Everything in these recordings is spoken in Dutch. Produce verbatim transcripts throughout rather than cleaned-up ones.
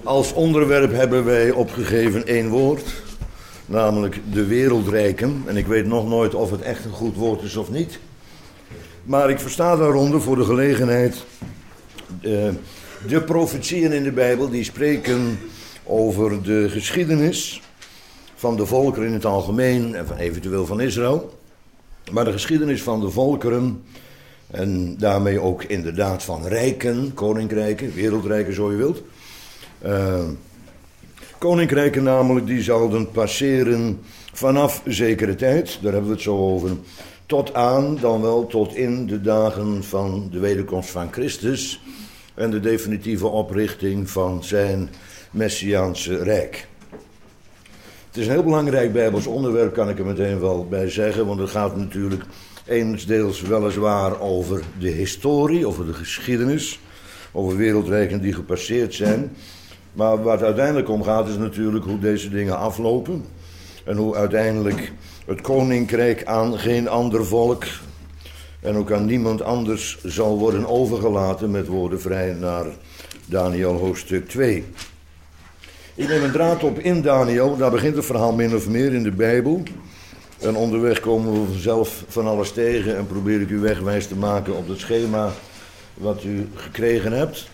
Als onderwerp hebben wij opgegeven één woord, namelijk de wereldrijken. En ik weet nog nooit of het echt een goed woord is of niet. Maar ik versta daaronder voor de gelegenheid uh, de profetieën in de Bijbel die spreken over de geschiedenis van de volkeren in het algemeen en van, eventueel van Israël. Maar de geschiedenis van de volkeren en daarmee ook inderdaad van rijken, koninkrijken, wereldrijken zo je wilt. Uh, koninkrijken namelijk die zouden passeren vanaf zekere tijd, daar hebben we het zo over, tot aan, dan wel tot in de dagen van de wederkomst van Christus en de definitieve oprichting van zijn Messiaanse Rijk. Het is een heel belangrijk Bijbels onderwerp, kan ik er meteen wel bij zeggen, want het gaat natuurlijk eensdeels weliswaar over de historie, over de geschiedenis, over wereldrijken die gepasseerd zijn. Maar waar het uiteindelijk om gaat is natuurlijk hoe deze dingen aflopen en hoe uiteindelijk het koninkrijk aan geen ander volk en ook aan niemand anders zal worden overgelaten, met woorden vrij naar Daniel hoofdstuk twee. Ik neem een draad op in Daniel, daar begint het verhaal min of meer in de Bijbel. En onderweg komen we vanzelf van alles tegen en probeer ik u wegwijs te maken op het schema wat u gekregen hebt.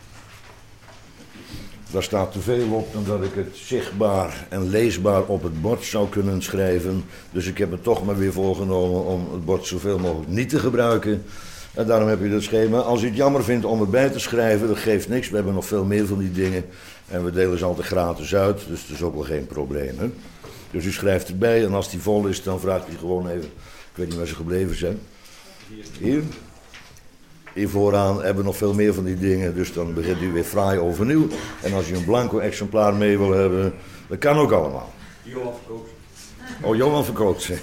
Daar staat te veel op dan dat ik het zichtbaar en leesbaar op het bord zou kunnen schrijven. Dus ik heb het toch maar weer voorgenomen om het bord zoveel mogelijk niet te gebruiken. En daarom heb je dat schema. Als u het jammer vindt om erbij te schrijven, dat geeft niks. We hebben nog veel meer van die dingen. En we delen ze altijd gratis uit, dus dat is ook wel geen probleem. Hè? Dus u schrijft erbij en als die vol is, dan vraagt u gewoon even. Ik weet niet waar ze gebleven zijn. Hier. Hier vooraan hebben we nog veel meer van die dingen, dus dan begint u weer fraai overnieuw. En als u een blanco exemplaar mee wil hebben, dat kan ook allemaal. Johan verkoopt. Oh, Johan verkoopt ze.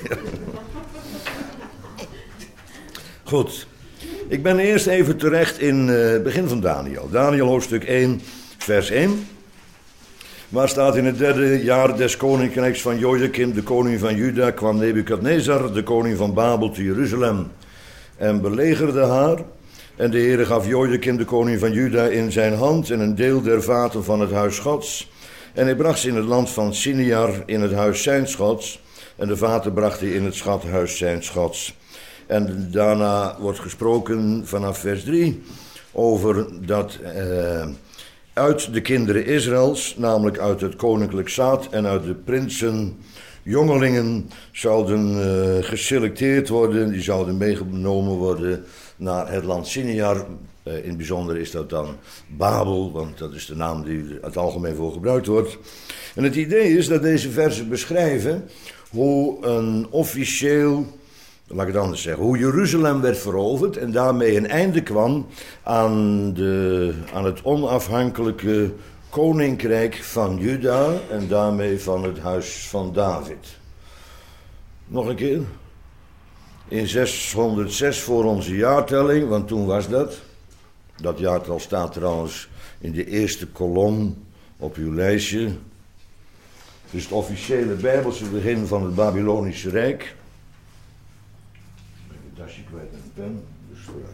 Goed. Ik ben eerst even terecht in het uh, begin van Daniel. Daniel hoofdstuk één, vers één. Waar staat: in het derde jaar des koninkrijks van Jojakim, de koning van Juda, kwam Nebukadnezar, de koning van Babel, te Jeruzalem en belegerde haar. En de Heere gaf Jojakim, de koning van Juda, in zijn hand en een deel der vaten van het huis Gods. En hij bracht ze in het land van Siniar in het huis zijns Gods. En de vaten bracht hij in het schathuis zijns Gods. En daarna wordt gesproken vanaf vers drie over dat uh, uit de kinderen Israëls, namelijk uit het koninklijk zaad en uit de prinsen, jongelingen zouden uh, geselecteerd worden. Die zouden meegenomen worden naar het land Siniar. Uh, in het bijzonder is dat dan Babel, want dat is de naam die er het algemeen voor gebruikt wordt. En het idee is dat deze versen beschrijven hoe een officieel, laat ik het anders zeggen, hoe Jeruzalem werd veroverd en daarmee een einde kwam aan, de, aan het onafhankelijke koninkrijk van Juda en daarmee van het huis van David. Nog een keer. In zeshonderdzes voor onze jaartelling, want toen was dat. Dat jaartal staat trouwens in de eerste kolom op uw lijstje. Dus het officiële Bijbelse begin van het Babylonische Rijk. Ik ben een tasje kwijt en een pen, dus vooruit.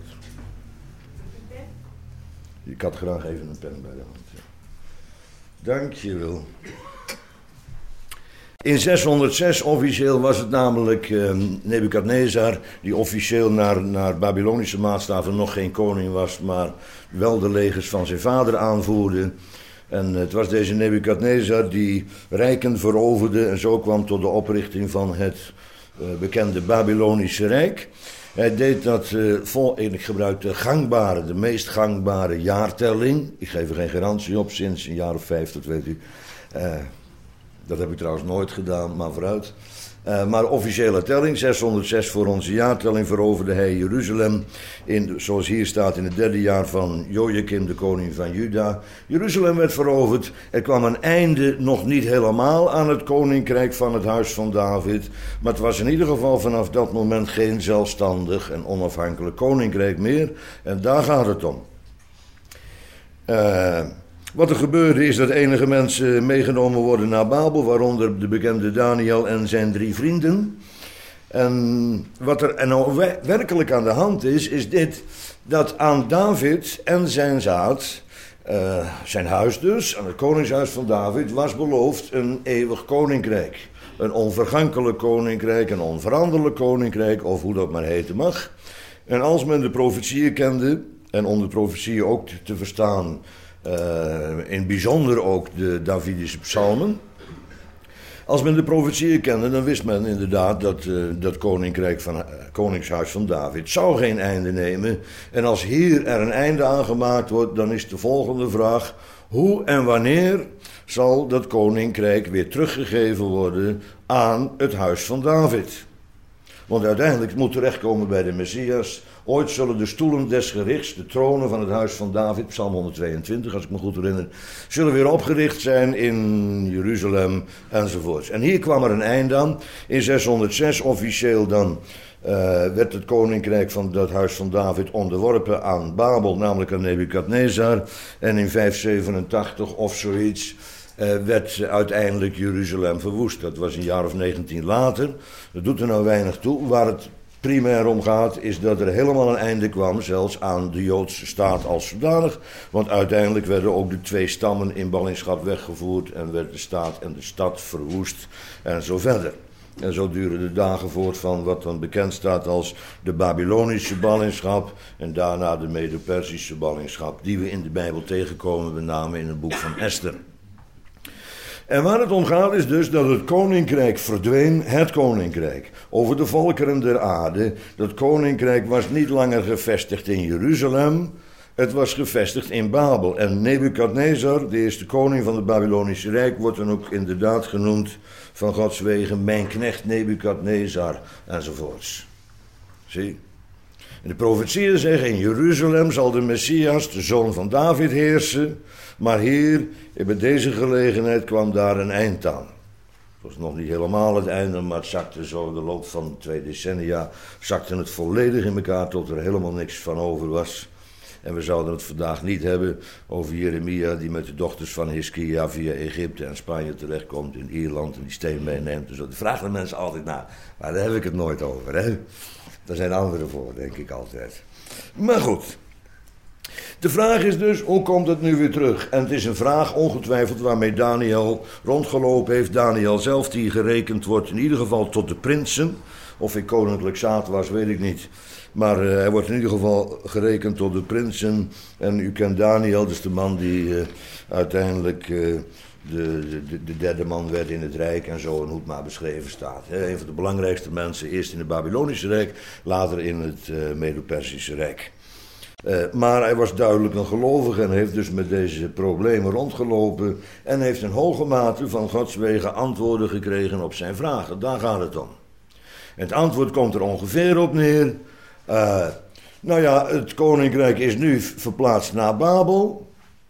Ik had graag even een pen bij de hand. Ja. Dank je wel. In zeshonderdzes officieel was het namelijk uh, Nebukadnezar, die officieel naar, naar Babylonische maatstaven nog geen koning was, maar wel de legers van zijn vader aanvoerde. En het was deze Nebukadnezar die rijken veroverde en zo kwam tot de oprichting van het uh, bekende Babylonische Rijk. Hij deed dat uh, vol, en ik gebruik de gangbare, de meest gangbare jaartelling. Ik geef er geen garantie op, sinds een jaar of vijf, dat weet u. Uh, dat heb ik trouwens nooit gedaan, maar vooruit. Uh, maar officiële telling, zeshonderdzes voor onze jaartelling, veroverde hij Jeruzalem, in, zoals hier staat, in het derde jaar van Jojakim, de koning van Juda. Jeruzalem werd veroverd. Er kwam een einde nog niet helemaal aan het koninkrijk van het huis van David, maar het was in ieder geval vanaf dat moment geen zelfstandig en onafhankelijk koninkrijk meer. En daar gaat het om. Uh, Wat er gebeurde is dat enige mensen meegenomen worden naar Babel, waaronder de bekende Daniel en zijn drie vrienden. En wat er en nou werkelijk aan de hand is, is dit, dat aan David en zijn zaad Uh, zijn huis dus, aan het koningshuis van David, was beloofd een eeuwig koninkrijk. Een onvergankelijk koninkrijk, een onveranderlijk koninkrijk, of hoe dat maar heten mag. En als men de profetieën kende, en onder profetieën ook te verstaan, uh, in het bijzonder ook de Davidische psalmen. Als men de profetieën kende, dan wist men inderdaad dat uh, dat koninkrijk van, uh, koningshuis van David zou geen einde nemen. En als hier er een einde aan gemaakt wordt, dan is de volgende vraag: hoe en wanneer zal dat koninkrijk weer teruggegeven worden aan het huis van David? Want uiteindelijk moet terechtkomen bij de Messias. Ooit zullen de stoelen des gerichts, de tronen van het huis van David, Psalm honderdtweeëntwintig als ik me goed herinner, zullen weer opgericht zijn in Jeruzalem enzovoorts. En hier kwam er een eind aan. In zeshonderdzes officieel dan uh, werd het koninkrijk van dat huis van David onderworpen aan Babel, namelijk aan Nebukadnezar. En in vijfhonderdzevenentachtig of zoiets Uh, werd uiteindelijk Jeruzalem verwoest. Dat was een jaar of negentien later. Dat doet er nou weinig toe. Waar het primair om gaat is dat er helemaal een einde kwam, zelfs aan de Joodse staat als zodanig. Want uiteindelijk werden ook de twee stammen in ballingschap weggevoerd en werd de staat en de stad verwoest en zo verder. En zo duren de dagen voort van wat dan bekend staat als de Babylonische ballingschap en daarna de Medo-Persische ballingschap, die we in de Bijbel tegenkomen, met name in het boek van Esther. En waar het om gaat is dus dat het koninkrijk verdween, het koninkrijk, over de volkeren der aarde. Dat koninkrijk was niet langer gevestigd in Jeruzalem, het was gevestigd in Babel. En Nebukadnezar, de eerste koning van het Babylonische Rijk, wordt dan ook inderdaad genoemd van Gods wegen, mijn knecht Nebukadnezar enzovoorts. Zie? En de profetieën zeggen, in Jeruzalem zal de Messias, de zoon van David, heersen. Maar hier, bij deze gelegenheid, kwam daar een eind aan. Het was nog niet helemaal het einde, maar het zakte zo in de loop van twee decennia, zakte het volledig in elkaar tot er helemaal niks van over was. En we zouden het vandaag niet hebben over Jeremia, die met de dochters van Hiskia via Egypte en Spanje terechtkomt in Ierland en die steen meeneemt. Dus dat vragen de mensen altijd naar, maar daar heb ik het nooit over, hè. Daar zijn anderen voor, denk ik altijd. Maar goed. De vraag is dus, hoe komt het nu weer terug? En het is een vraag ongetwijfeld waarmee Daniel rondgelopen heeft. Daniel zelf, die gerekend wordt in ieder geval tot de prinsen. Of hij koninklijk zaad was, weet ik niet. Maar uh, hij wordt in ieder geval gerekend tot de prinsen. En u kent Daniel, dus de man die uh, uiteindelijk uh, de, de, de derde man werd in het Rijk en zo, en hoe het maar beschreven staat. He, een van de belangrijkste mensen, eerst in het Babylonische Rijk, later in het uh, Medo-Persische Rijk. Uh, maar hij was duidelijk een gelovige en heeft dus met deze problemen rondgelopen en heeft in hoge mate van Gods wegen antwoorden gekregen op zijn vragen. Daar gaat het om. En het antwoord komt er ongeveer op neer. Uh, nou ja, het koninkrijk is nu verplaatst naar Babel.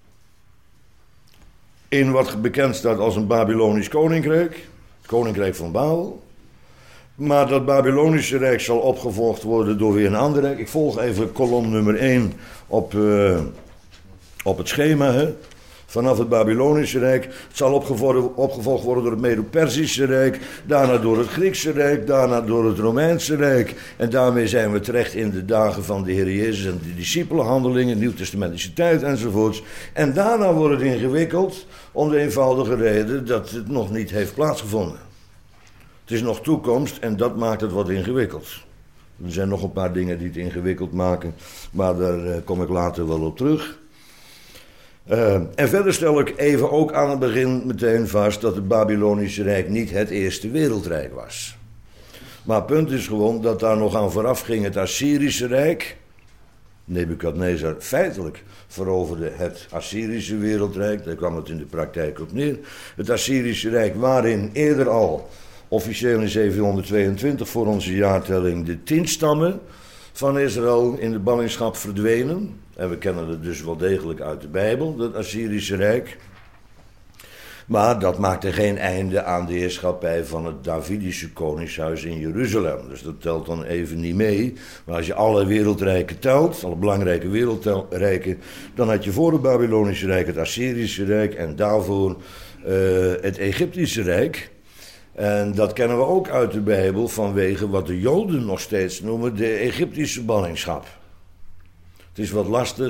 In wat bekend staat als een Babylonisch koninkrijk. Het koninkrijk van Babel. Maar dat Babylonische Rijk zal opgevolgd worden door weer een ander rijk. Ik volg even kolom nummer één op, uh, op het schema. Hè. Vanaf het Babylonische Rijk. Het zal opgevolgd worden door het Medo-Persische Rijk. Daarna door het Griekse Rijk. Daarna door het Romeinse Rijk. En daarmee zijn we terecht in de dagen van de Heer Jezus en de discipelenhandelingen, Nieuwtestamentische tijd enzovoorts. En daarna wordt het ingewikkeld om de eenvoudige reden dat het nog niet heeft plaatsgevonden. Het is nog toekomst en dat maakt het wat ingewikkeld. Er zijn nog een paar dingen die het ingewikkeld maken, maar daar uh, kom ik later wel op terug. Uh, en verder stel ik even ook aan het begin meteen vast dat het Babylonische Rijk niet het eerste wereldrijk was. Maar het punt is gewoon dat daar nog aan vooraf ging het Assyrische Rijk. Nebukadnezar feitelijk veroverde het Assyrische wereldrijk, daar kwam het in de praktijk op neer. Het Assyrische Rijk waarin eerder al, officieel in zevenhonderdtweeëntwintig voor onze jaartelling, de tien stammen van Israël in de ballingschap verdwenen. En we kennen het dus wel degelijk uit de Bijbel, dat Assyrische Rijk. Maar dat maakte geen einde aan de heerschappij van het Davidische koningshuis in Jeruzalem. Dus dat telt dan even niet mee. Maar als je alle wereldrijken telt, alle belangrijke wereldrijken, dan had je voor het Babylonische Rijk het Assyrische Rijk en daarvoor uh, het Egyptische Rijk. En dat kennen we ook uit de Bijbel vanwege wat de Joden nog steeds noemen de Egyptische ballingschap. Het is wat lastig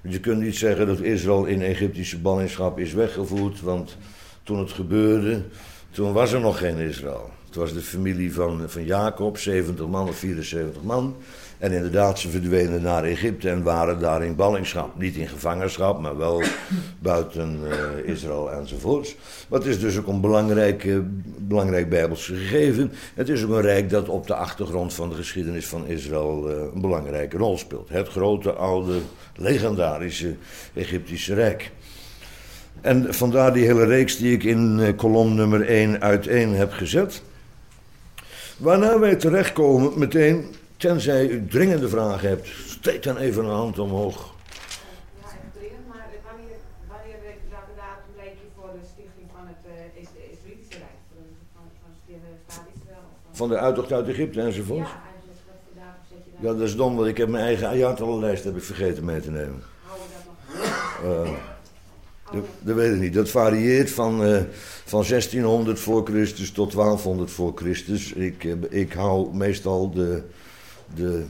Je kunt niet zeggen dat Israël in Egyptische ballingschap is weggevoerd, want toen het gebeurde, toen was er nog geen Israël. Het was de familie van, van Jacob, zeventig man of vierenzeventig man. En inderdaad, ze verdwenen naar Egypte en waren daar in ballingschap. Niet in gevangenschap, maar wel buiten uh, Israël enzovoorts. Maar het is dus ook een belangrijk, uh, belangrijk Bijbels gegeven. Het is ook een rijk dat op de achtergrond van de geschiedenis van Israël uh, een belangrijke rol speelt. Het grote, oude, legendarische Egyptische rijk. En vandaar die hele reeks die ik in uh, kolom nummer één uiteen heb gezet. Waarna wij terechtkomen meteen, tenzij u dringende vragen hebt, steek dan even een hand omhoog. Ja, dringend, maar wanneer, wanneer welke datum leek je voor de stichting van het uh, Israëlische Rijk? Van, van, van de staat Israël? Van, van de uittocht uit Egypte enzovoort? Ja, eigenlijk, wat voor datum zet je daar? Ja, dat is dom, want ik heb mijn eigen jaartallenlijst heb ik vergeten mee te nemen. Houden we dat nog? Uh, Dat, dat weet ik niet. Dat varieert van, uh, van zestienhonderd voor Christus tot twaalfhonderd voor Christus. Ik, uh, ik hou meestal de, de,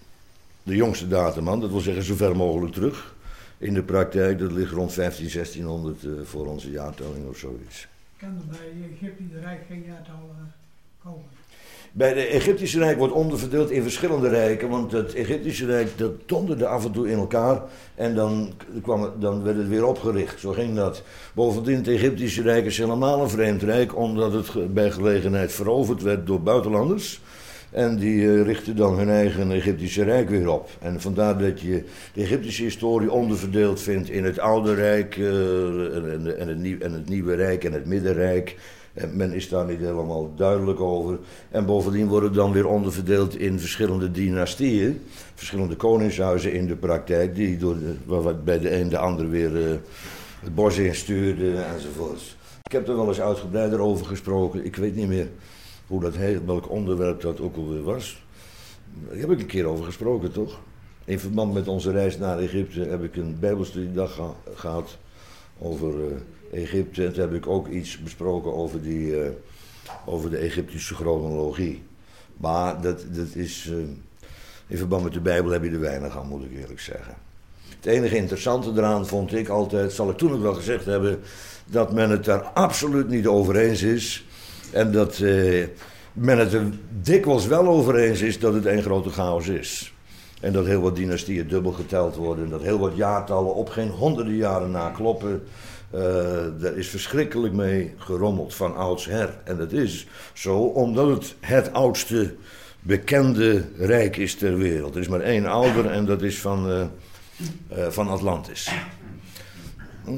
de jongste datum aan. Dat wil zeggen zo ver mogelijk terug. In de praktijk, dat ligt rond vijftien, zestienhonderd uh, voor onze jaartelling of zoiets. Kan er bij Egyptische Rijk geen jaartal uh, komen? Bij de Egyptische Rijk wordt onderverdeeld in verschillende rijken, want het Egyptische Rijk dat donderde af en toe in elkaar en dan, kwam het, dan werd het weer opgericht. Zo ging dat. Bovendien, het Egyptische Rijk is helemaal een vreemd rijk, omdat het bij gelegenheid veroverd werd door buitenlanders. En die uh, richten dan hun eigen Egyptische Rijk weer op. En vandaar dat je de Egyptische historie onderverdeeld vindt in het Oude Rijk uh, en, en, het nieuw, en het Nieuwe Rijk en het Middenrijk. En men is daar niet helemaal duidelijk over. En bovendien worden dan weer onderverdeeld in verschillende dynastieën. Verschillende koningshuizen in de praktijk, die door de, waar bij de een de ander weer uh, het bos instuurde enzovoorts. Ik heb er wel eens uitgebreider over gesproken. Ik weet niet meer hoe dat heet, welk onderwerp dat ook alweer was. Daar heb ik een keer over gesproken, toch? In verband met onze reis naar Egypte heb ik een bijbelstudiedag ge- gehad over uh, Egypte. En toen heb ik ook iets besproken over, die, uh, over de Egyptische chronologie. Maar dat, dat is, uh, in verband met de Bijbel heb je er weinig aan, moet ik eerlijk zeggen. Het enige interessante eraan vond ik altijd, zal ik toen ook wel gezegd hebben, dat men het daar absoluut niet over eens is. En dat uh, men het er dikwijls wel over eens is dat het een grote chaos is. En dat heel wat dynastieën dubbel geteld worden. En dat heel wat jaartallen op geen honderden jaren na kloppen. Uh, daar is verschrikkelijk mee gerommeld van oudsher. En dat is zo omdat het het oudste bekende rijk is ter wereld. Er is maar één ouder en dat is van, uh, uh, van Atlantis. Hm.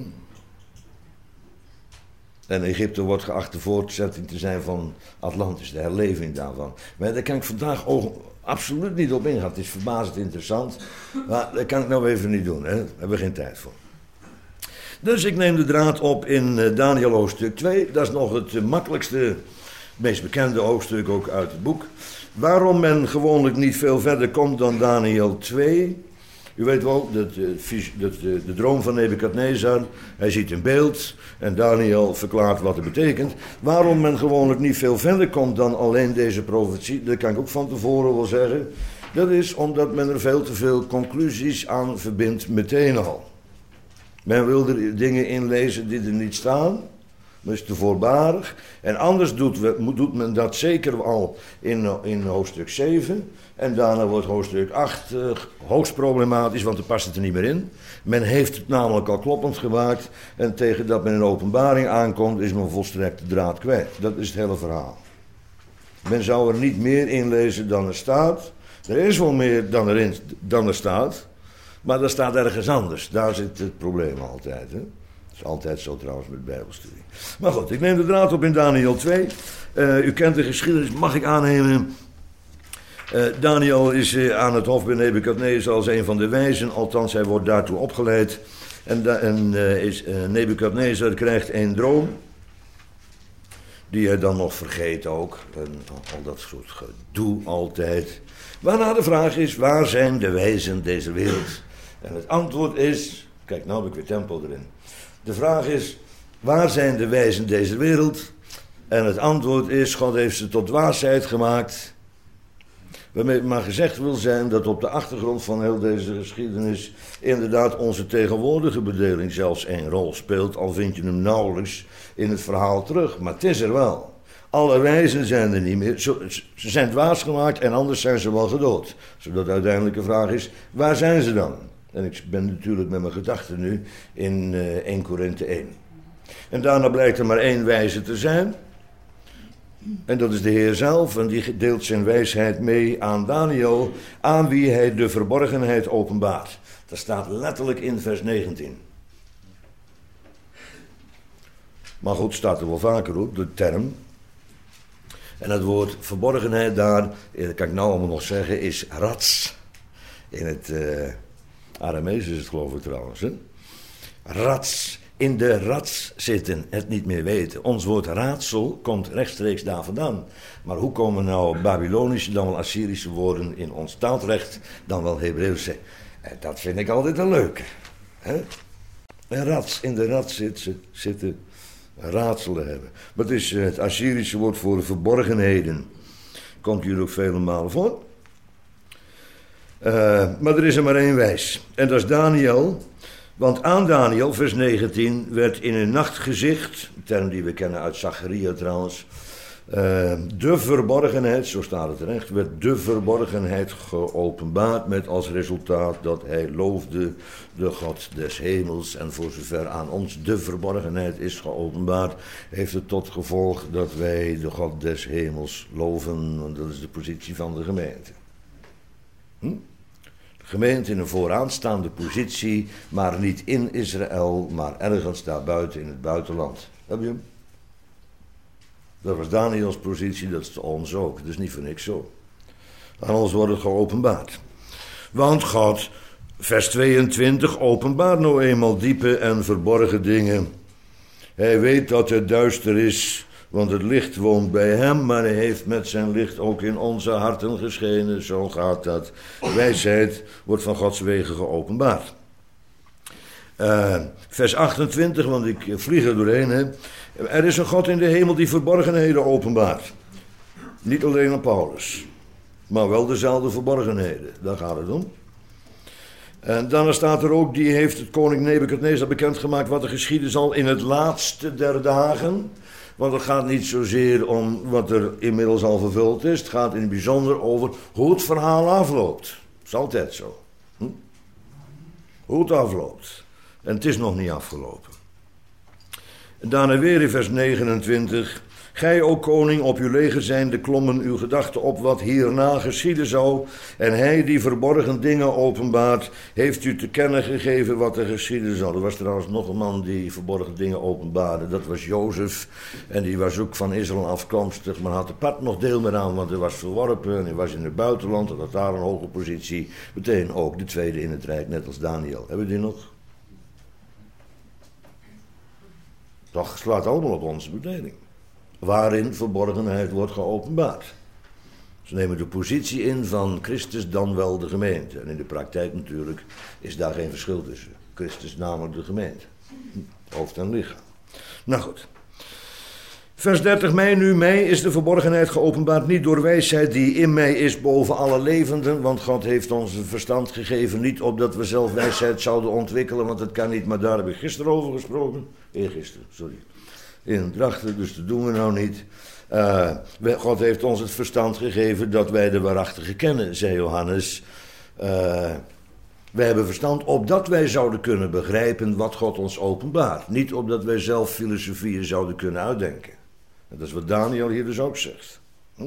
En Egypte wordt geacht de voortzetting te zijn van Atlantis, de herleving daarvan. Maar daar kan ik vandaag ook absoluut niet op ingaan. Het is verbazend interessant, maar dat kan ik nou even niet doen. Hè? Daar hebben we geen tijd voor. Dus ik neem de draad op in Daniël hoofdstuk twee. Dat is nog het makkelijkste, het meest bekende hoofdstuk ook uit het boek. Waarom men gewoonlijk niet veel verder komt dan Daniël twee... U weet wel, dat, dat, de, de droom van Nebukadnezar, hij ziet een beeld en Daniël verklaart wat het betekent. Waarom men gewoonlijk niet veel verder komt dan alleen deze profetie, dat kan ik ook van tevoren wel zeggen. Dat is omdat men er veel te veel conclusies aan verbindt meteen al. Men wil er dingen in lezen die er niet staan. Dat is te voorbarig. En anders doet, we, doet men dat zeker al in, in hoofdstuk zeven. En daarna wordt hoofdstuk acht uh, hoogst problematisch, want er past het er niet meer in. Men heeft het namelijk al kloppend gemaakt. En tegen dat men in openbaring aankomt, is men volstrekt de draad kwijt. Dat is het hele verhaal. Men zou er niet meer in lezen dan er staat. Er is wel meer dan, erin, dan er staat. Maar er staat ergens anders. Daar zit het probleem altijd, hè. Dat is altijd zo trouwens met bijbelstudie. Maar goed, ik neem de draad op in Daniël twee. Uh, u kent de geschiedenis, mag ik aannemen. Uh, Daniël is uh, aan het hof bij Nebukadnezar als een van de wijzen. Althans, hij wordt daartoe opgeleid. En, da- en uh, is, uh, Nebukadnezar krijgt een droom. Die hij dan nog vergeet ook. En al dat soort gedoe altijd. Waarna de vraag is, waar zijn de wijzen deze wereld? En het antwoord is, kijk nou heb ik weer tempo erin. De vraag is, waar zijn de wijzen deze wereld? En het antwoord is, God heeft ze tot dwaasheid gemaakt. Waarmee maar gezegd wil zijn dat op de achtergrond van heel deze geschiedenis inderdaad onze tegenwoordige bedeling zelfs een rol speelt, al vind je hem nauwelijks in het verhaal terug. Maar het is er wel. Alle wijzen zijn er niet meer. Ze zijn dwaas gemaakt en anders zijn ze wel gedood. Zodat de uiteindelijke vraag is, waar zijn ze dan? En ik ben natuurlijk met mijn gedachten nu in uh, Eerste Korinthe één. En daarna blijkt er maar één wijze te zijn. En dat is de Heer zelf. En die deelt zijn wijsheid mee aan Daniel, aan wie hij de verborgenheid openbaart. Dat staat letterlijk in vers negentien. Maar goed, staat er wel vaker op, de term. En het woord verborgenheid daar, dat kan ik nou allemaal nog zeggen, is rats. In het uh, Aramees is het geloof ik trouwens. Hè? Rats. In de rats zitten, het niet meer weten. Ons woord raadsel komt rechtstreeks daar vandaan. Maar hoe komen nou Babylonische, dan wel Assyrische woorden in ons taalrecht, dan wel Hebreeuwse? Dat vind ik altijd een leuke. Hè? Een rats, in de rats zitten, zitten raadselen hebben. Wat is het Assyrische woord voor verborgenheden? Komt hier ook vele malen voor. Uh, maar er is er maar één wijs. En dat is Daniel. Want aan Daniel, vers negentien, werd in een nachtgezicht, een term die we kennen uit Zacharia trouwens, uh, de verborgenheid, zo staat het terecht, werd de verborgenheid geopenbaard met als resultaat dat hij loofde de God des hemels. En voor zover aan ons de verborgenheid is geopenbaard, heeft het tot gevolg dat wij de God des hemels loven, want dat is de positie van de gemeente. Hm? Gemeente in een vooraanstaande positie, maar niet in Israël, maar ergens daarbuiten in het buitenland. Heb je hem? Dat was Daniels positie, dat is ons ook. Dat is niet voor niks zo. Aan ons wordt het geopenbaard. Want God, vers tweeëntwintig, openbaart nou eenmaal diepe en verborgen dingen. Hij weet dat het duister is, want het licht woont bij hem, maar hij heeft met zijn licht ook in onze harten geschenen. Zo gaat dat. Wijsheid wordt van Gods wegen geopenbaard. Uh, vers achtentwintig, want ik vlieg er doorheen. Hè. Er is een God in de hemel die verborgenheden openbaart. Niet alleen aan Paulus, maar wel dezelfde verborgenheden. Daar gaat het om. En dan staat er ook, die heeft het koning Nebukadnezar bekendgemaakt wat er geschieden zal in het laatste der dagen. Want het gaat niet zozeer om wat er inmiddels al vervuld is. Het gaat in het bijzonder over hoe het verhaal afloopt. Dat is altijd zo. Hm? Hoe het afloopt. En het is nog niet afgelopen. En daarna weer in vers negenentwintig. Gij, o koning, op uw leger zijnde klommen uw gedachten op wat hierna geschieden zou. En hij die verborgen dingen openbaart, heeft u te kennen gegeven wat er geschieden zou. Er was trouwens nog een man die verborgen dingen openbaarde. Dat was Jozef. En die was ook van Israël afkomstig, maar had er pad nog deel meer aan, want hij was verworpen en hij was in het buitenland. En had daar een hoge positie. Meteen ook de tweede in het rijk, net als Daniel. Hebben we die nog? Dat slaat allemaal op onze bedeling. Waarin verborgenheid wordt geopenbaard. Ze nemen de positie in van Christus dan wel de gemeente. En in de praktijk natuurlijk is daar geen verschil tussen. Christus namelijk de gemeente. Hoofd en lichaam. Nou goed. Vers dertig, mij nu, mij is de verborgenheid geopenbaard niet door wijsheid die in mij is boven alle levenden. Want God heeft ons een verstand gegeven, niet opdat we zelf wijsheid zouden ontwikkelen. Want dat kan niet, maar daar heb ik gisteren over gesproken. Eergisteren, sorry. In Drachten, dus dat doen we nou niet. Uh, God heeft ons het verstand gegeven dat wij de waarachtige kennen, zei Johannes. Uh, wij hebben verstand opdat wij zouden kunnen begrijpen wat God ons openbaart. Niet opdat wij zelf filosofieën zouden kunnen uitdenken. En dat is wat Daniel hier dus ook zegt. Hm?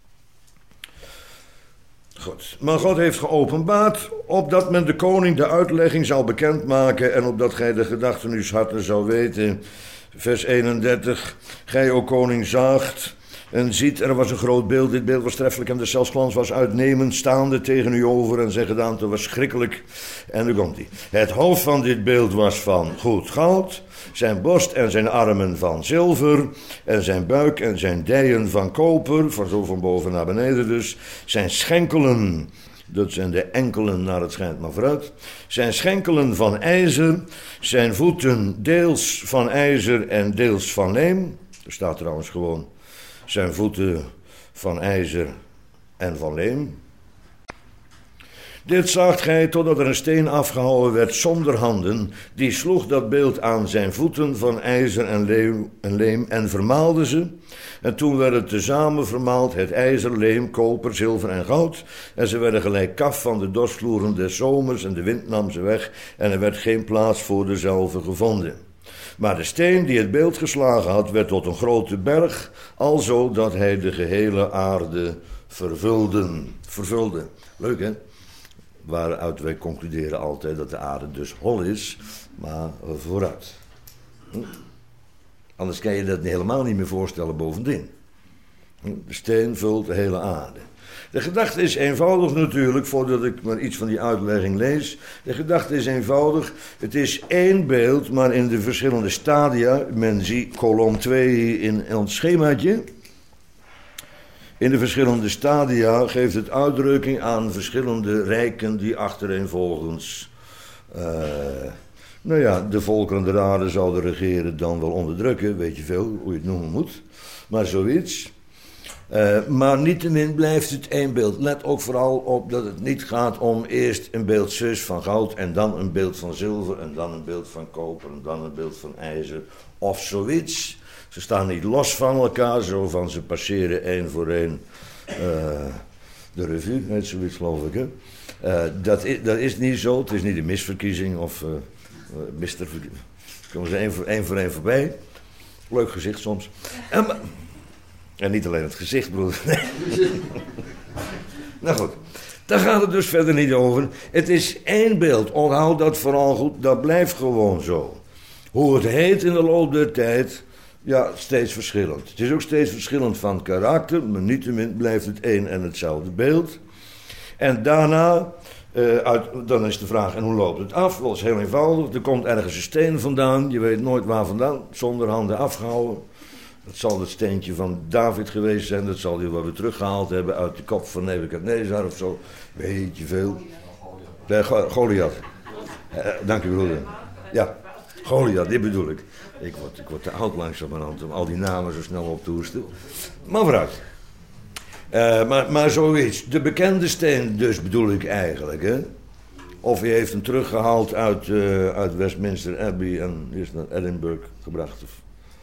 Goed. Maar God heeft geopenbaard, opdat men de koning de uitlegging zou bekendmaken en opdat gij de gedachten uws harten zou weten. Vers eenendertig, gij, o koning, zaagt en ziet, er was een groot beeld, dit beeld was treffelijk en de zelfsglans was uitnemend, staande tegen u over en zijn gedaante was schrikkelijk. En nu komt hij. Het hoofd van dit beeld was van goed goud, zijn borst en zijn armen van zilver, en zijn buik en zijn dijen van koper, van zo van boven naar beneden dus, zijn schenkelen, dat zijn de enkelen naar het schijnt maar vooruit, zijn schenkelen van ijzer, zijn voeten deels van ijzer en deels van leem, er staat trouwens gewoon, zijn voeten van ijzer en van leem, Dit zaagt gij totdat er een steen afgehouden werd zonder handen. Die sloeg dat beeld aan zijn voeten van ijzer en leem en, leem, en vermaalde ze. En toen werden tezamen vermaald het ijzer, leem, koper, zilver en goud. En ze werden gelijk kaf van de dorsvloeren des zomers en de wind nam ze weg. En er werd geen plaats voor dezelfde gevonden. Maar de steen die het beeld geslagen had, werd tot een grote berg, alzo dat hij de gehele aarde vervulde. vervulde. Leuk, hè? Waaruit wij concluderen altijd dat de aarde dus hol is, maar vooruit. Hm? Anders kan je dat helemaal niet meer voorstellen bovendien. Hm? De steen vult de hele aarde. De gedachte is eenvoudig natuurlijk, voordat ik maar iets van die uitlegging lees. De gedachte is eenvoudig. Het is één beeld, maar in de verschillende stadia. Men ziet kolom twee in ons schemaatje. In de verschillende stadia geeft het uitdrukking aan verschillende rijken die achtereenvolgens uh, nou ja, de volkeren de aarde zouden regeren, dan wel onderdrukken, weet je veel hoe je het noemen moet. Maar zoiets. Uh, maar niettemin blijft het één beeld. Let ook vooral op dat het niet gaat om eerst een beeld zus van goud en dan een beeld van zilver en dan een beeld van koper en dan een beeld van ijzer of zoiets. Ze staan niet los van elkaar, zo van ze passeren één voor één uh, de revue, heet zoiets geloof ik. Hè? Uh, dat, is, dat is niet zo, het is niet een misverkiezing of uh, uh, misterverkiezing. Komen ze één voor één voor één voorbij. Leuk gezicht soms. En, en niet alleen het gezicht, broer. Nou goed, daar gaat het dus verder niet over. Het is één beeld, onthoud dat vooral goed, dat blijft gewoon zo. Hoe het heet in de loop der tijd, ja, steeds verschillend. Het is ook steeds verschillend van karakter, maar niettemin blijft het één en hetzelfde beeld. En daarna, uh, uit, dan is de vraag, en hoe loopt het af? Dat is heel eenvoudig, er komt ergens een steen vandaan, je weet nooit waar vandaan, zonder handen afgehouden. Dat zal het steentje van David geweest zijn, dat zal hij wel weer teruggehaald hebben uit de kop van Nebukadnezar of zo. Weet je veel. Nee, Goliath. Uh, dank u broeder. Ja, Goliath, dit bedoel ik. Ik word, ik word te oud langzamerhand om al die namen zo snel op te hoesten. Maar vooruit. Uh, maar, maar zoiets. De bekende steen dus bedoel ik eigenlijk. Hè? Of hij heeft hem teruggehaald uit, uh, uit Westminster Abbey en is naar Edinburgh gebracht. Of,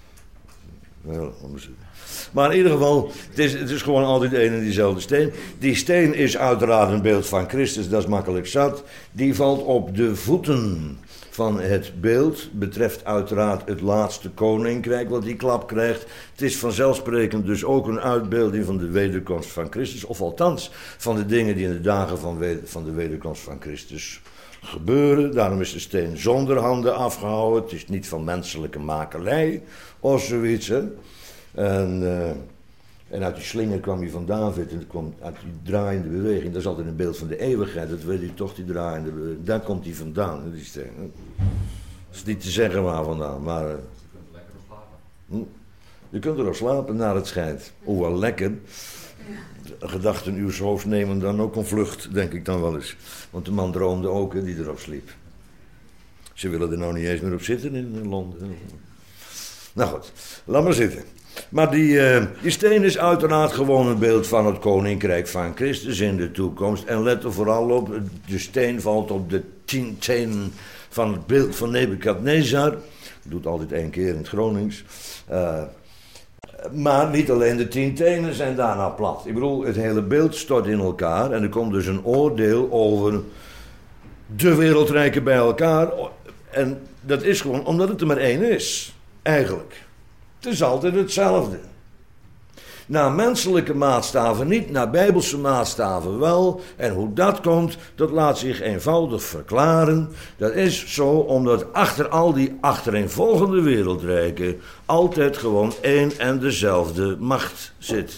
nou, maar in ieder geval, het is, het is gewoon altijd een en diezelfde steen. Die steen is uiteraard een beeld van Christus, dat is makkelijk zat. Die valt op de voeten van het beeld, betreft uiteraard het laatste koninkrijk wat die klap krijgt. Het is vanzelfsprekend dus ook een uitbeelding van de wederkomst van Christus, of althans van de dingen die in de dagen van, weder, van de wederkomst van Christus gebeuren. Daarom is de steen zonder handen afgehouden. Het is niet van menselijke makelij of zoiets. Hè? En, uh, en uit die slinger kwam hij van David en het kwam uit die draaiende beweging. Dat is altijd een beeld van de eeuwigheid, dat weet je toch, die draaiende beweging. Daar komt hij vandaan, die steen. Hè? Dat is niet te zeggen waar vandaan, maar... Uh, hm? Je kunt erop slapen naar het schijnt. Hoewel lekker. Gedachten uw hoofd nemen dan ook een vlucht, denk ik dan wel eens. Want de man droomde ook, hè, die erop sliep. Ze willen er nou niet eens meer op zitten in Londen. Nou goed, laat maar zitten. Maar die, uh, die steen is uiteraard gewoon een beeld van het koninkrijk van Christus in de toekomst. En let er vooral op, de steen valt op de tien tenen van het beeld van Nebukadnezar. Dat doet altijd één keer in het Gronings. Uh, Maar niet alleen de tien tenen zijn daarna plat. Ik bedoel, het hele beeld stort in elkaar. En er komt dus een oordeel over de wereldrijken bij elkaar. En dat is gewoon omdat het er maar één is. Eigenlijk. Het is altijd hetzelfde. Naar menselijke maatstaven niet, naar bijbelse maatstaven wel. En hoe dat komt, dat laat zich eenvoudig verklaren. Dat is zo omdat achter al die achtereenvolgende wereldrijken altijd gewoon één en dezelfde macht zit.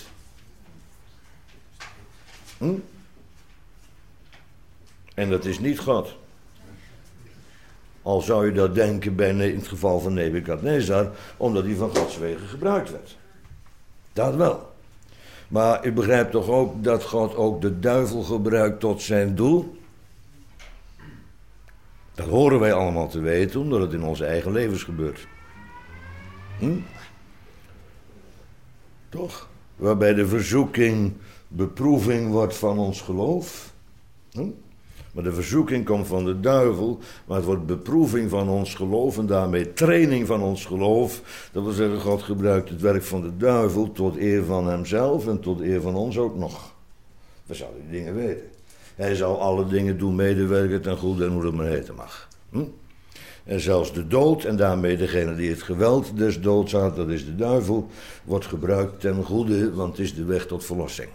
Hm? En dat is niet God. Al zou je dat denken bij, in het geval van Nebukadnezar, omdat hij van Gods wegen gebruikt werd. Dat wel. Maar u begrijpt toch ook dat God ook de duivel gebruikt tot zijn doel? Dat horen wij allemaal te weten, omdat het in onze eigen levens gebeurt. Hm? Toch? Waarbij de verzoeking beproeving wordt van ons geloof. Hm? Maar de verzoeking komt van de duivel, maar het wordt beproeving van ons geloof en daarmee training van ons geloof. Dat wil zeggen, God gebruikt het werk van de duivel tot eer van hemzelf en tot eer van ons ook nog. We zouden die dingen weten. Hij zal alle dingen doen medewerken ten goede en hoe dat maar heten mag. Hm? En zelfs de dood, en daarmee degene die het geweld des doods had, dat is de duivel, wordt gebruikt ten goede, want het is de weg tot verlossing.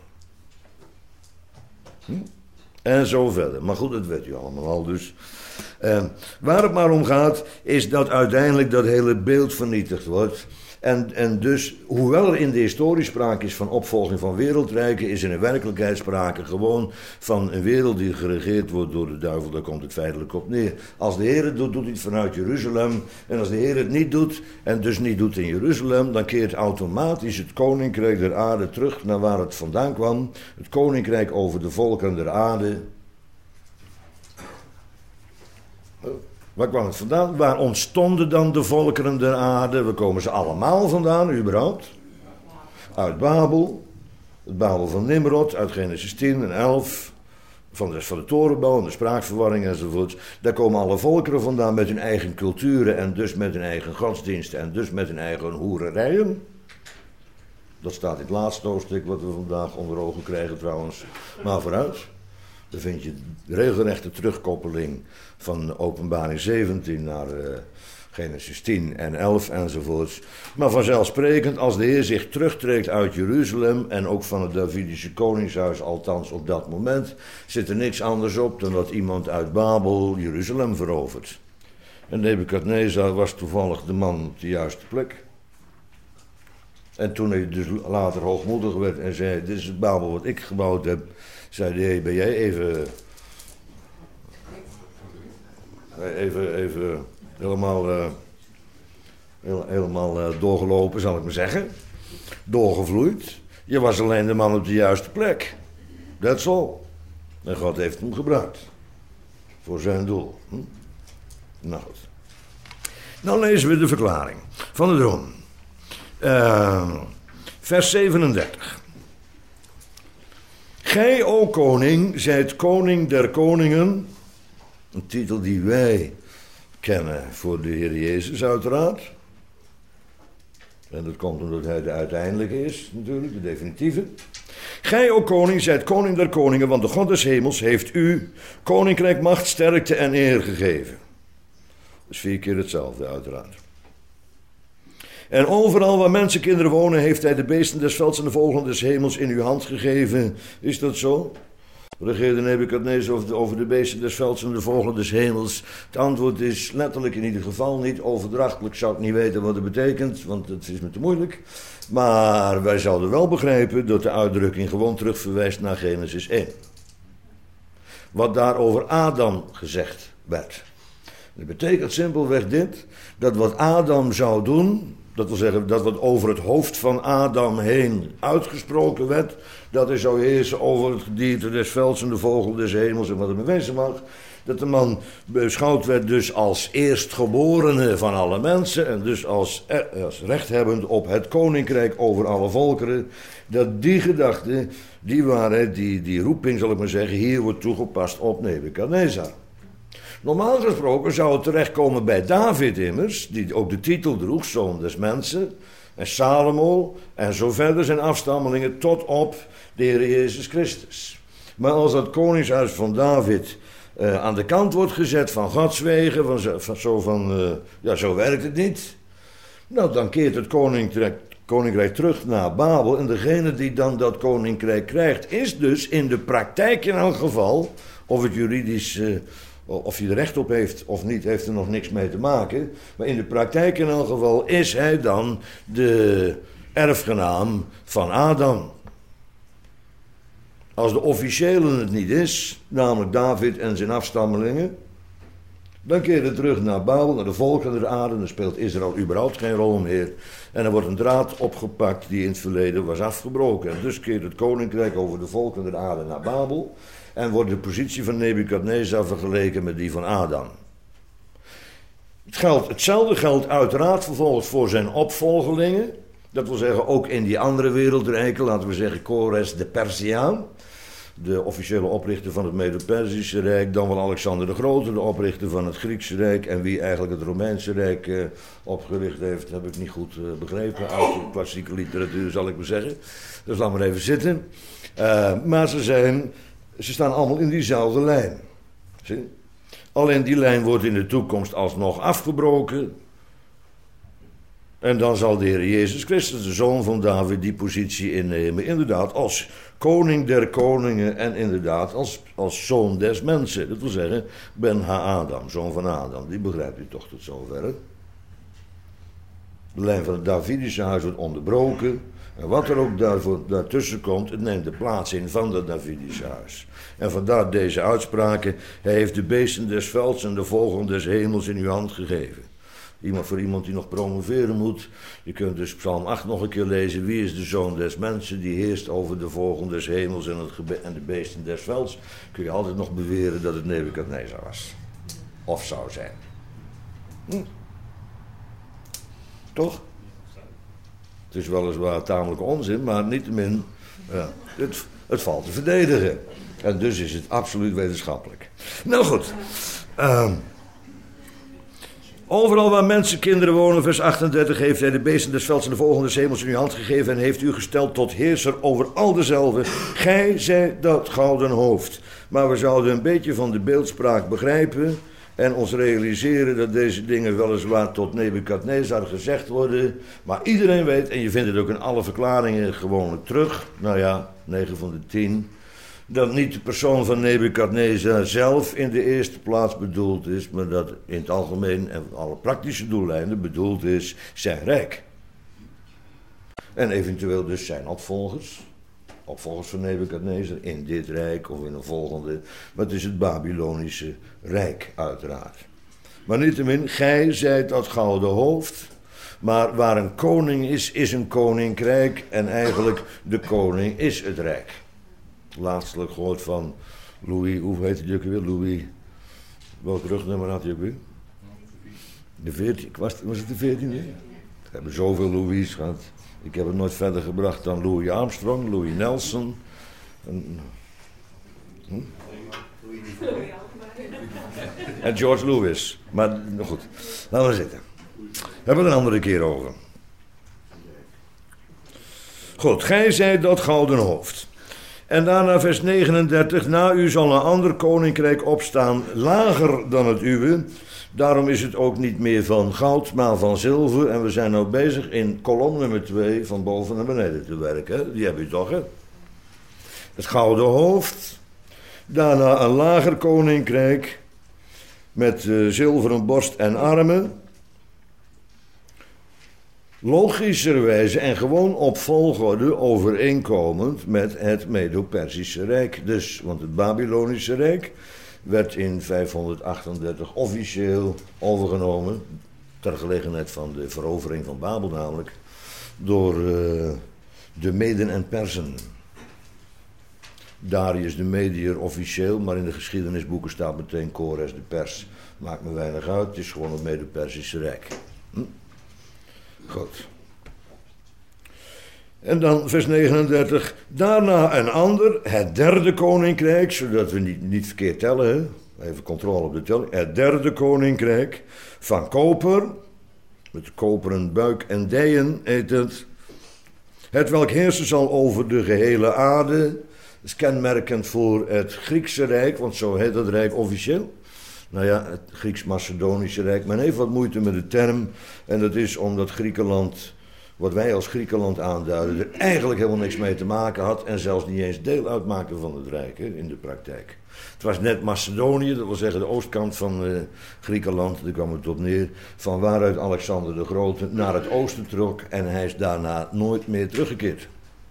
Hm? En zo verder. Maar goed, dat weet u allemaal al dus. Uh, waar het maar om gaat, is dat uiteindelijk dat hele beeld vernietigd wordt. En, en dus, hoewel er in de historie sprake is van opvolging van wereldrijken, is er in werkelijkheid sprake gewoon van een wereld die geregeerd wordt door de duivel. Daar komt het feitelijk op neer. Als de Heer het doet, doet hij het vanuit Jeruzalem. En als de Heer het niet doet, en dus niet doet in Jeruzalem, dan keert automatisch het koninkrijk der aarde terug naar waar het vandaan kwam. Het koninkrijk over de volken der aarde. Waar kwam het vandaan? Waar ontstonden dan de volkeren der aarde? Waar komen ze allemaal vandaan, überhaupt? Uit Babel. Het Babel van Nimrod, uit Genesis tien en elf. Van de, van de torenbouw en de spraakverwarring enzovoort. Daar komen alle volkeren vandaan met hun eigen culturen en dus met hun eigen godsdiensten en dus met hun eigen hoererijen. Dat staat in het laatste hoofdstuk wat we vandaag onder ogen krijgen trouwens. Maar vooruit. Dan vind je de regelrechte terugkoppeling van Openbaring zeventien naar uh, Genesis tien en elf enzovoorts. Maar vanzelfsprekend, als de Heer zich terugtrekt uit Jeruzalem en ook van het Davidische koningshuis, althans op dat moment, zit er niks anders op dan dat iemand uit Babel Jeruzalem verovert. En Nebukadnezar was toevallig de man op de juiste plek. En toen hij dus later hoogmoedig werd en zei, dit is het Babel wat ik gebouwd heb, zei de Heer, ben jij even, even, even helemaal, uh, heel, helemaal uh, doorgelopen, zal ik maar zeggen. Doorgevloeid. Je was alleen de man op de juiste plek. That's all. En God heeft hem gebruikt. Voor zijn doel. Hm? Nou goed. Dan lezen we de verklaring van de droom. Uh, vers zevenendertig. Gij, o koning, zijt koning der koningen. Een titel die wij kennen voor de Heer Jezus uiteraard. En dat komt omdat hij de uiteindelijke is natuurlijk, de definitieve. Gij, o koning, zijt koning der koningen, want de God des hemels heeft u koninkrijk, macht, sterkte en eer gegeven. Dat is vier keer hetzelfde uiteraard. En overal waar mensenkinderen wonen, heeft hij de beesten des velds en de vogelen des hemels in uw hand gegeven. Is dat zo? Regeerde Nebukadnezar over de, over de beesten des velds en de vogelen des hemels? Het antwoord is letterlijk in ieder geval niet. Overdrachtelijk zou ik niet weten wat het betekent, want het is me te moeilijk. Maar wij zouden wel begrijpen dat de uitdrukking gewoon terugverwijst naar Genesis één. Wat daar over Adam gezegd werd. Dat betekent simpelweg dit, dat wat Adam zou doen, dat wil zeggen dat wat over het hoofd van Adam heen uitgesproken werd, dat hij zou heersen over het gedierte des velds en de vogel des hemels en wat er mee wezen mag. Dat de man beschouwd werd dus als eerstgeborene van alle mensen en dus als, als rechthebbend op het koninkrijk over alle volkeren. Dat die gedachte, die waarheid, die, die roeping zal ik maar zeggen, hier wordt toegepast op Nebukadnezar. Normaal gesproken zou het terechtkomen bij David immers, die ook de titel droeg, zoon des mensen, en Salomo, en zo verder zijn afstammelingen tot op de Heer Jezus Christus. Maar als dat koningshuis van David uh, aan de kant wordt gezet van Gods wegen, van zo van, zo van uh, ja, zo werkt het niet, nou dan keert het koninkrijk, koninkrijk terug naar Babel, en degene die dan dat koninkrijk krijgt, is dus in de praktijk in elk geval, of het juridisch... Uh, Of hij er recht op heeft of niet, heeft er nog niks mee te maken. Maar in de praktijk in elk geval is hij dan de erfgenaam van Adam. Als de officiële het niet is, namelijk David en zijn afstammelingen, dan keert het terug naar Babel, naar de volken der aarde. Dan speelt Israël überhaupt geen rol meer. En er wordt een draad opgepakt die in het verleden was afgebroken. En dus keert het koninkrijk over de volken der aarde naar Babel. En wordt de positie van Nebukadnezar vergeleken met die van Adam. Het geldt, hetzelfde geldt uiteraard vervolgens voor zijn opvolgelingen. Dat wil zeggen ook in die andere wereldrijken, laten we zeggen Kores de Persiaan. de officiële oprichter van het Medo-Perzische Rijk, dan wel Alexander de Grote, de oprichter van het Griekse Rijk, en wie eigenlijk het Romeinse Rijk uh, opgericht heeft, heb ik niet goed uh, begrepen. Uit de klassieke literatuur zal ik maar zeggen. Dus laat maar even zitten. Uh, maar ze, zijn, ze staan allemaal in diezelfde lijn. Zie? Alleen die lijn wordt in de toekomst alsnog afgebroken. En dan zal de Heer Jezus Christus, de Zoon van David, die positie innemen. Inderdaad, als koning der koningen en inderdaad als, als zoon des mensen. Dat wil zeggen, Ben Ha-Adam, zoon van Adam. Die begrijpt u toch tot zover. Hè? De lijn van het Davidische huis wordt onderbroken. En wat er ook daarvoor, daartussen komt, het neemt de plaats in van het Davidische huis. En vandaar deze uitspraken. Hij heeft de beesten des velds en de vogelen des hemels in uw hand gegeven. Iemand, voor iemand die nog promoveren moet. Je kunt dus Psalm acht nog een keer lezen. Wie is de zoon des mensen die heerst over de vogelen des hemels en, het gebe- en de beesten des velds? Kun je altijd nog beweren dat het Nebukadnezar was. Of zou zijn. Hm. Toch? Het is weliswaar tamelijk onzin, maar niettemin, ja, het, het valt te verdedigen. En dus is het absoluut wetenschappelijk. Nou goed. Uh, overal waar mensen, kinderen wonen, vers achtendertig, heeft hij de beesten des velds en de vogelen des hemels in uw hand gegeven en heeft u gesteld tot heerser over al dezelfde. Gij zijt dat gouden hoofd. Maar we zouden een beetje van de beeldspraak begrijpen en ons realiseren dat deze dingen weliswaar tot Nebukadnezar gezegd worden. Maar iedereen weet, en je vindt het ook in alle verklaringen gewoonlijk terug, nou ja, negen van de tien, dat niet de persoon van Nebukadnezar zelf in de eerste plaats bedoeld is, maar dat in het algemeen en alle praktische doeleinden bedoeld is zijn rijk. En eventueel dus zijn opvolgers, opvolgers van Nebukadnezar in dit rijk of in een volgende, maar het is het Babylonische Rijk uiteraard. Maar niettemin, gij zijt dat gouden hoofd, maar waar een koning is, is een koninkrijk en eigenlijk de koning is het rijk. Laatstelijk gehoord van Louis, hoe heet het ook weer? Louis, welk rugnummer had hij ook weer? De veertiende, was, was het de veertiende? We hebben zoveel Louis gehad. Ik heb het nooit verder gebracht dan Louis Armstrong, Louis Nelson. En, hm? en George Louis. Maar nou goed, laten we zitten. We hebben het een andere keer over. Goed, gij zijt dat gouden hoofd. En daarna vers negenendertig, na u zal een ander koninkrijk opstaan, lager dan het uwe. Daarom is het ook niet meer van goud, maar van zilver. En we zijn nu bezig in kolom nummer twee van boven naar beneden te werken. Die heb u toch, hè? Het gouden hoofd. Daarna een lager koninkrijk met uh, zilveren borst en armen. Logischerwijze en gewoon op volgorde overeenkomend met het Medo-Perzische Rijk. Dus, want het Babylonische Rijk werd in vijfhonderdachtendertig officieel overgenomen, ter gelegenheid van de verovering van Babel namelijk, door uh, de Meden en Persen. Darius de Mediër officieel, maar in de geschiedenisboeken staat meteen Kores de Pers. Maakt me weinig uit, het is gewoon het Medo-Perzische Rijk. Hm? Goed. En dan vers negenendertig. Daarna een ander, het derde koninkrijk, zodat we niet, niet verkeerd tellen. Hè? Even controle op de telling. Het derde koninkrijk van koper, met koperen buik en dijen heet het. Het welk heersen zal over de gehele aarde. Dat is kenmerkend voor het Griekse Rijk, want zo heet het Rijk officieel. Nou ja, het Grieks-Macedonische Rijk. Men heeft wat moeite met de term. En dat is omdat Griekenland, wat wij als Griekenland aanduiden, er eigenlijk helemaal niks mee te maken had. En zelfs niet eens deel uitmaakte van het Rijk, hè, in de praktijk. Het was net Macedonië, dat wil zeggen de oostkant van uh, Griekenland, daar kwam het op neer. Van waaruit Alexander de Grote naar het oosten trok. En hij is daarna nooit meer teruggekeerd.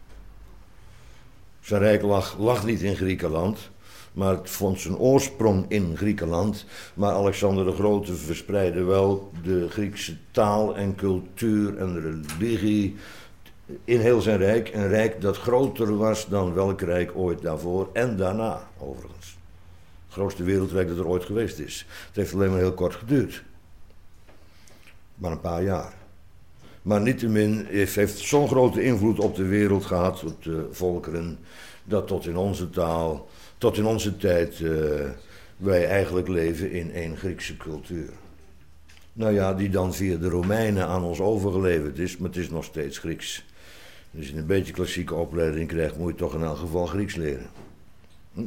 Zijn rijk lag, lag niet in Griekenland. Maar het vond zijn oorsprong in Griekenland. Maar Alexander de Grote verspreidde wel de Griekse taal en cultuur en religie in heel zijn rijk. Een rijk dat groter was dan welk rijk ooit daarvoor en daarna, overigens. Het grootste wereldrijk dat er ooit geweest is. Het heeft alleen maar heel kort geduurd. Maar een paar jaar. Maar niettemin heeft, heeft zo'n grote invloed op de wereld gehad, op de volkeren, dat tot in onze taal, tot in onze tijd, uh, wij eigenlijk leven in één Griekse cultuur. Nou ja, die dan via de Romeinen aan ons overgeleverd is, maar het is nog steeds Grieks. Dus als je een beetje klassieke opleiding krijgt, moet je toch in elk geval Grieks leren. Hm?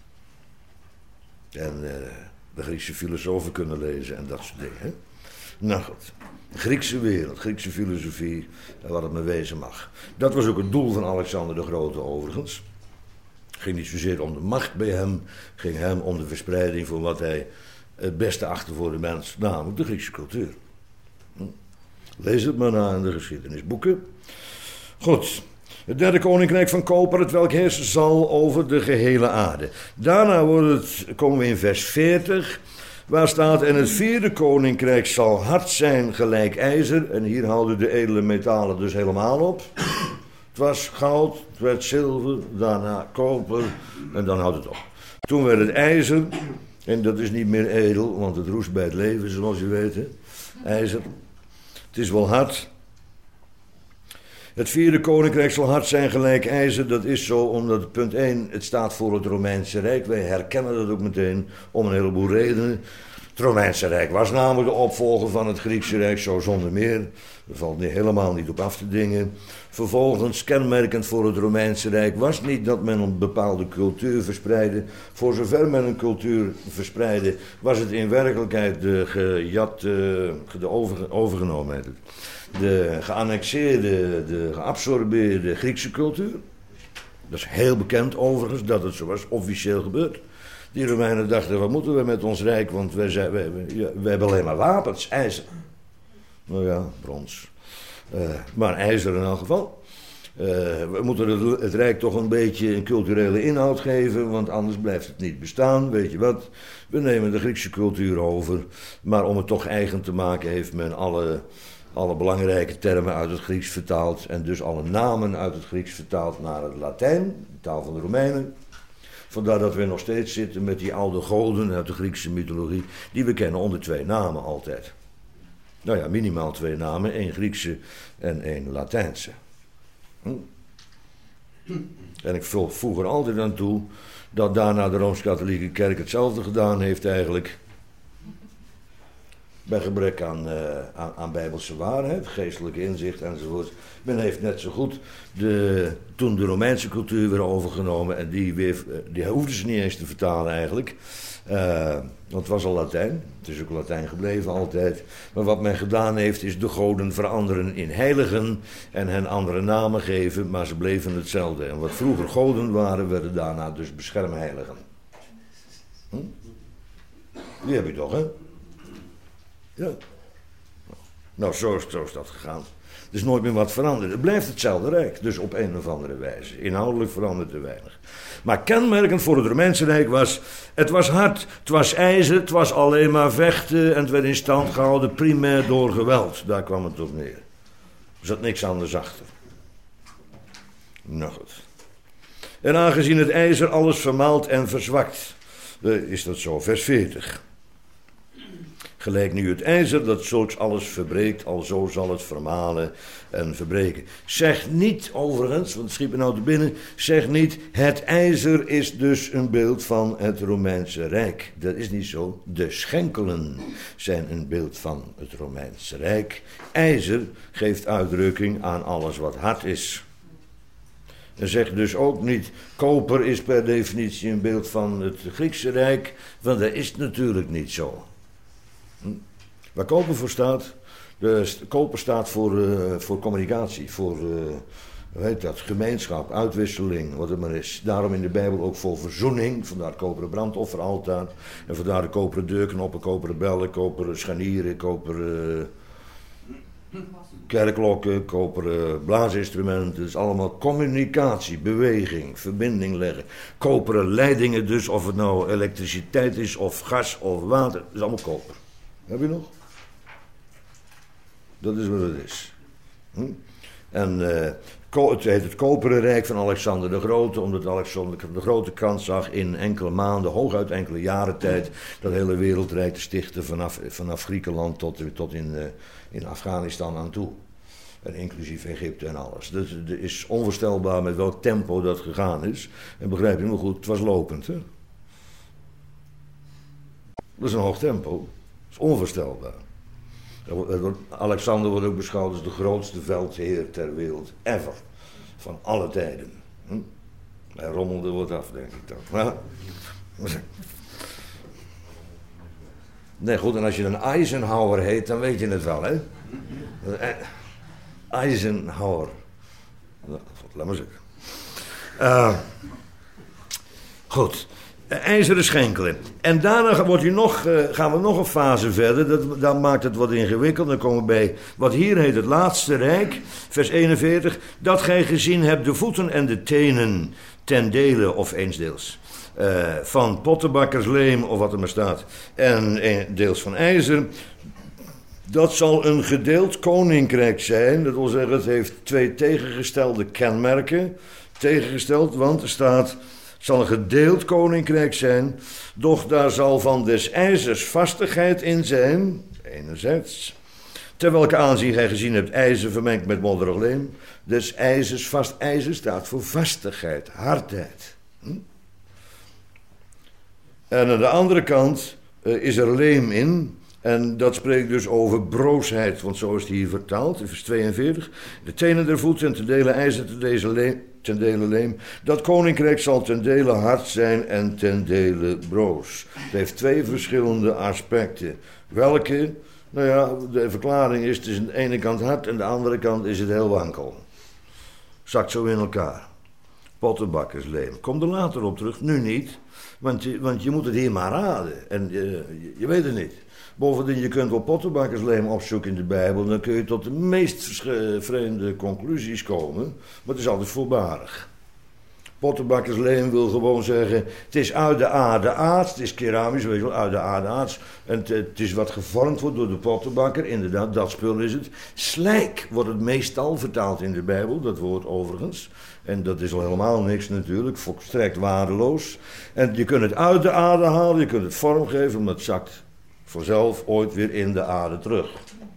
En uh, de Griekse filosofen kunnen lezen en dat soort dingen. Hè? Nou goed, Griekse wereld, Griekse filosofie, wat het me wezen mag. Dat was ook het doel van Alexander de Grote overigens. Het ging niet zozeer om de macht bij hem, het ging hem om de verspreiding van wat hij het beste achtte voor de mens, namelijk de Griekse cultuur. Hm? Lees het maar na in de geschiedenisboeken. Goed, het derde koninkrijk van Koper, het welk heersen zal over de gehele aarde. Daarna wordt het, komen we in vers veertig, waar staat: en het vierde koninkrijk zal hard zijn gelijk ijzer. En hier houden de edele metalen dus helemaal op. Het was goud, het werd zilver, daarna koper en dan houdt het op. Toen werd het ijzer, en dat is niet meer edel, want het roest bij het leven, zoals je weet. Hè? IJzer, het is wel hard. Het vierde koninkrijk zal hard zijn gelijk ijzer. Dat is zo omdat, punt één, het staat voor het Romeinse Rijk. Wij herkennen dat ook meteen om een heleboel redenen. Het Romeinse Rijk was namelijk de opvolger van het Griekse Rijk, zo zonder meer. Er valt niet, helemaal niet op af te dingen. Vervolgens, kenmerkend voor het Romeinse Rijk was niet dat men een bepaalde cultuur verspreidde. Voor zover men een cultuur verspreidde, was het in werkelijkheid de gejat, de over, overgenomen. De geannexeerde, de geabsorbeerde Griekse cultuur. Dat is heel bekend overigens, dat het zo was, officieel gebeurd. Die Romeinen dachten, wat moeten we met ons rijk, want wij, zijn, wij, wij, wij hebben alleen maar wapens, ijzer. Nou ja, brons. Uh, maar ijzer in elk geval. Uh, we moeten het, het rijk toch een beetje een culturele inhoud geven, want anders blijft het niet bestaan. Weet je wat, we nemen de Griekse cultuur over, maar om het toch eigen te maken heeft men alle... alle belangrijke termen uit het Grieks vertaald en dus alle namen uit het Grieks vertaald naar het Latijn, de taal van de Romeinen. Vandaar dat we nog steeds zitten met die oude goden uit de Griekse mythologie, die we kennen onder twee namen altijd. Nou ja, minimaal twee namen, één Griekse en één Latijnse. Hm? En ik voeg er altijd aan toe dat daarna de Rooms-Katholieke Kerk hetzelfde gedaan heeft eigenlijk. Bij gebrek aan, uh, aan, aan bijbelse waarheid, geestelijke inzicht enzovoort. Men heeft net zo goed de, toen de Romeinse cultuur weer overgenomen. En die, weer, die hoefden ze niet eens te vertalen eigenlijk. Uh, want het was al Latijn. Het is ook Latijn gebleven altijd. Maar wat men gedaan heeft is de goden veranderen in heiligen. En hen andere namen geven, maar ze bleven hetzelfde. En wat vroeger goden waren, werden daarna dus beschermheiligen. Hm? Die heb je toch, hè? Ja. Nou, zo is, zo is dat gegaan. Er is nooit meer wat veranderd. Het blijft hetzelfde rijk, dus op een of andere wijze. Inhoudelijk verandert er weinig. Maar kenmerkend voor het Romeinse Rijk was... het was hard, het was ijzer, het was alleen maar vechten... en het werd in stand gehouden primair door geweld. Daar kwam het op neer. Er zat niks anders achter. Nou goed. En aangezien het ijzer alles vermaalt en verzwakt... is dat zo, vers veertig... Gelijk nu het ijzer dat zulks alles verbreekt, alzo zal het vermalen en verbreken. Zeg niet overigens, want het schiet me nou te binnen, zeg niet, het ijzer is dus een beeld van het Romeinse Rijk. Dat is niet zo. De schenkelen zijn een beeld van het Romeinse Rijk. IJzer geeft uitdrukking aan alles wat hard is. En zeg dus ook niet, koper is per definitie een beeld van het Griekse Rijk, want dat is natuurlijk niet zo. Waar koper voor staat, de koper staat voor, uh, voor communicatie, voor uh, hoe heet dat, gemeenschap, uitwisseling, wat het maar is. Daarom in de Bijbel ook voor verzoening, vandaar het koperen brandofferaltaar. En vandaar de koperen deurknoppen, koperen bellen, koperen scharnieren, koperen uh, kerkklokken, koperen blaasinstrumenten. Het is allemaal communicatie, beweging, verbinding leggen. Koperen leidingen dus, of het nou elektriciteit is, of gas, of water, dat is allemaal koper. Heb je nog? Dat is wat het is. Hm? En uh, het heet het Koperen Rijk van Alexander de Grote, omdat Alexander de Grote kans zag in enkele maanden, hooguit enkele jaren tijd, dat hele wereldrijk te stichten vanaf, vanaf Griekenland tot, tot in, uh, in Afghanistan aan toe. En inclusief Egypte en alles. Dat is onvoorstelbaar met welk tempo dat gegaan is. En begrijp je me goed, het was lopend, hè? Dat is een hoog tempo. Dat is onvoorstelbaar. Alexander wordt ook beschouwd als de grootste veldheer ter wereld, ever. Van alle tijden. Hm? Hij rommelde wat af, denk ik dan. Maar... Nee, goed, en als je een Eisenhower heet, dan weet je het wel, hè? Eisenhower. Laat maar zeggen. Uh, goed. IJzeren schenkelen. En daarna wordt hij nog, uh, gaan we nog een fase verder. Dat, dat maakt het wat ingewikkeld. Dan komen we bij wat hier heet het laatste rijk. Vers eenenveertig. Dat gij gezien hebt de voeten en de tenen ten dele of eensdeels. Uh, van pottenbakkersleem of wat er maar staat. En deels van ijzer. Dat zal een gedeeld koninkrijk zijn. Dat wil zeggen, het heeft twee tegengestelde kenmerken. Tegengesteld, want er staat... Het zal een gedeeld koninkrijk zijn, doch daar zal van des ijzers vastigheid in zijn, enerzijds. Terwijl ik aanzien gij gezien hebt ijzer vermengd met modderig leem. Des ijzers vast, ijzer staat voor vastigheid, hardheid. Hm? En aan de andere kant uh, is er leem in. En dat spreekt dus over broosheid, want zo is het hier vertaald, in vers tweeënveertig. De tenen der voeten en ten dele ijzer, ten, deze leem, ten dele leem. Dat koninkrijk zal ten dele hard zijn en ten dele broos. Het heeft twee verschillende aspecten. Welke? Nou ja, de verklaring is, het is aan de ene kant hard en aan de andere kant is het heel wankel. Zakt zo in elkaar. Pottenbakkersleem. Kom er later op terug, nu niet. Want je, want je moet het hier maar raden. En uh, je, je weet het niet. Bovendien, je kunt wel pottenbakkersleem opzoeken in de Bijbel. Dan kun je tot de meest vreemde conclusies komen. Maar het is altijd voorbarig. Pottenbakkersleem wil gewoon zeggen... Het is uit de aarde aards. Het is keramisch, weet je wel, uit de aarde aards. En het, het is wat gevormd wordt door de pottenbakker. Inderdaad, dat spul is het. Slijk wordt het meestal vertaald in de Bijbel. Dat woord overigens. En dat is al helemaal niks natuurlijk. Volstrekt waardeloos. En je kunt het uit de aarde halen. Je kunt het vormgeven, maar het zakt... vanzelf ooit weer in de aarde terug.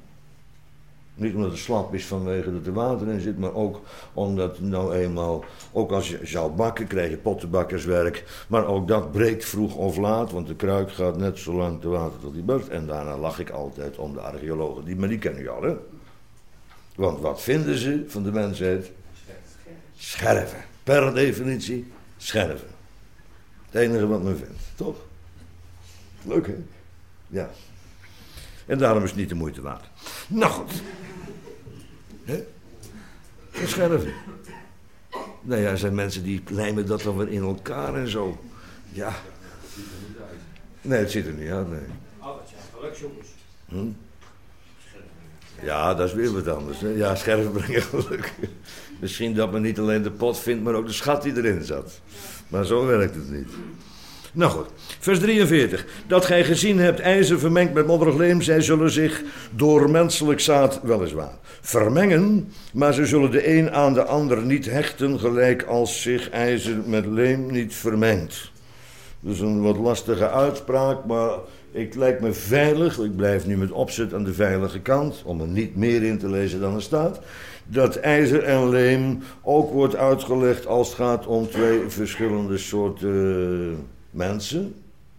Niet omdat het slap is vanwege dat er water in zit, maar ook omdat nou eenmaal, ook als je zou bakken, krijg je pottenbakkerswerk. Maar ook dat breekt vroeg of laat, want de kruik gaat net zo lang te water tot die barst. En daarna lach ik altijd om de archeologen, die, maar die kennen je al, hè? Want wat vinden ze van de mensheid? Scherven. Per definitie scherven. Het enige wat men vindt, toch? Leuk, hè? Ja. En daarom is het niet de moeite waard. Nou goed. Hè? Scherven. Nou ja, er zijn mensen die lijmen dat dan weer in elkaar en zo. Ja. Nee, het ziet er niet uit, nee. Oh, dat zijn gelukzoekers. Hm? Ja, dat is weer wat anders. Hè? Ja, scherven brengen geluk. Misschien dat men niet alleen de pot vindt, maar ook de schat die erin zat. Maar zo werkt het niet. Nou goed, vers drieënveertig. Dat gij gezien hebt ijzer vermengd met modderig leem, zij zullen zich door menselijk zaad weliswaar vermengen, maar ze zullen de een aan de ander niet hechten, gelijk als zich ijzer met leem niet vermengt. Dus een wat lastige uitspraak, maar ik lijkt me veilig, ik blijf nu met opzet aan de veilige kant, om er niet meer in te lezen dan er staat, dat ijzer en leem ook wordt uitgelegd als het gaat om twee verschillende soorten mensen.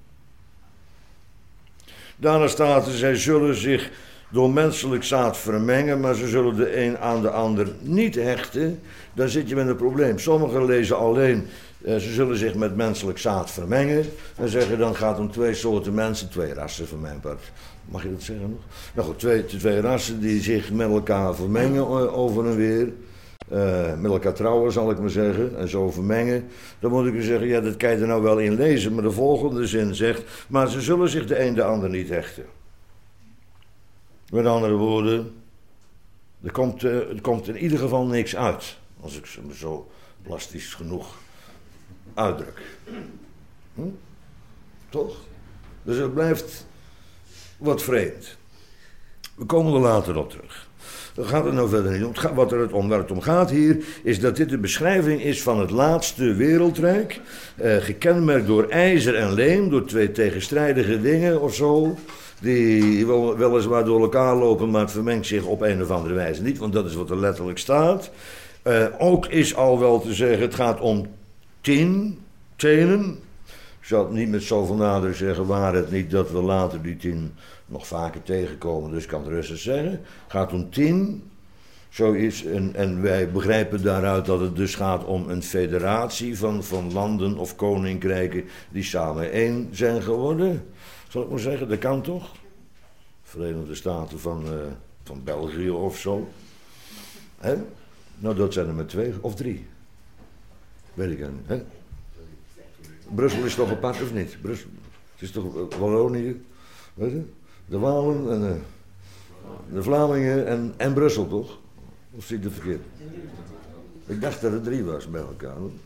Daarna staat er, zij zullen zich door menselijk zaad vermengen, maar ze zullen de een aan de ander niet hechten. Dan zit je met een probleem. Sommigen lezen alleen, eh, ze zullen zich met menselijk zaad vermengen. En zeggen dan gaat het om twee soorten mensen, twee rassen van mijn part. Mag je dat zeggen nog? Nou goed, twee, twee rassen die zich met elkaar vermengen uh, over en weer. Uh, met elkaar trouwen, zal ik maar zeggen, en zo vermengen. Dan moet ik u zeggen, ja, dat kan je er nou wel in lezen, maar de volgende zin zegt, maar ze zullen zich de een de ander niet hechten. Met andere woorden, er komt, uh, er komt in ieder geval niks uit, als ik me zo plastisch genoeg uitdruk. Hm? Toch? Dus het blijft wat vreemd. We komen er later op terug. Daar gaat het nou verder niet om. Wat er het om, waar het om gaat hier, is dat dit de beschrijving is van het laatste wereldrijk. Eh, gekenmerkt door ijzer en leem, door twee tegenstrijdige dingen of zo. die wel, weliswaar door elkaar lopen, maar het vermengt zich op een of andere wijze niet, want dat is wat er letterlijk staat. Uh, ook is al wel te zeggen, het gaat om tien tenen. Ik zal het niet met zoveel nadruk zeggen, waar het niet dat we later die tien nog vaker tegenkomen, dus ik kan het rustig zeggen. Het gaat om tien, zoiets, en, en wij begrijpen daaruit dat het dus gaat om een federatie van, van landen of koninkrijken die samen één zijn geworden. Zal ik maar zeggen, dat kan toch? Verenigde Staten van, uh, van België of zo. Hè? Nou, dat zijn er maar twee of drie. Weet ik niet. Hè? Brussel is toch apart of niet? Brussel. Het is toch uh, Wallonië, weet je? De Walen en uh, de Vlamingen en, en Brussel toch? Of zie ik het verkeerd? Ik dacht dat er drie was bij elkaar. Hoor.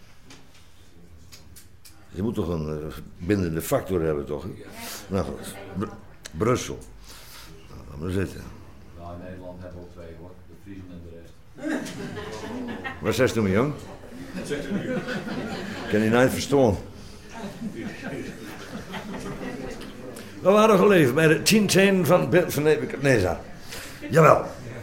Je moet toch een uh, bindende factor hebben, toch? Hè? Nou goed, Br- Brussel. Nou, laat maar zitten. Nou, in Nederland hebben we ook twee hoor, de Friesen en de rest. Wat zegt u, mijn jong? Wat zegt u nu? Kan je niet verstaan? We waren geleefd bij de tien tenen van beeld van Nebukadnezar. Jawel.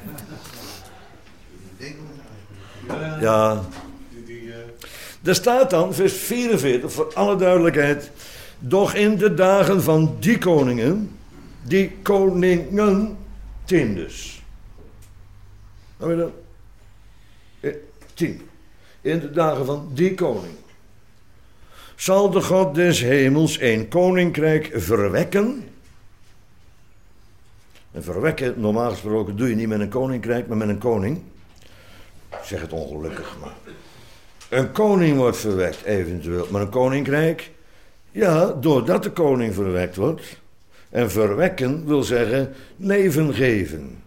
Ja. Er staat dan, vers vierenveertig, voor alle duidelijkheid. Doch in de dagen van die koningen, die koningen, tien dus. Heb je dat? Eh, tien. In de dagen van die koning. Zal de God des hemels een koninkrijk verwekken. En verwekken, normaal gesproken, doe je niet met een koninkrijk, maar met een koning. Ik zeg het ongelukkig, maar. Een koning wordt verwekt, eventueel. Maar een koninkrijk, ja, doordat de koning verwekt wordt. En verwekken wil zeggen leven geven.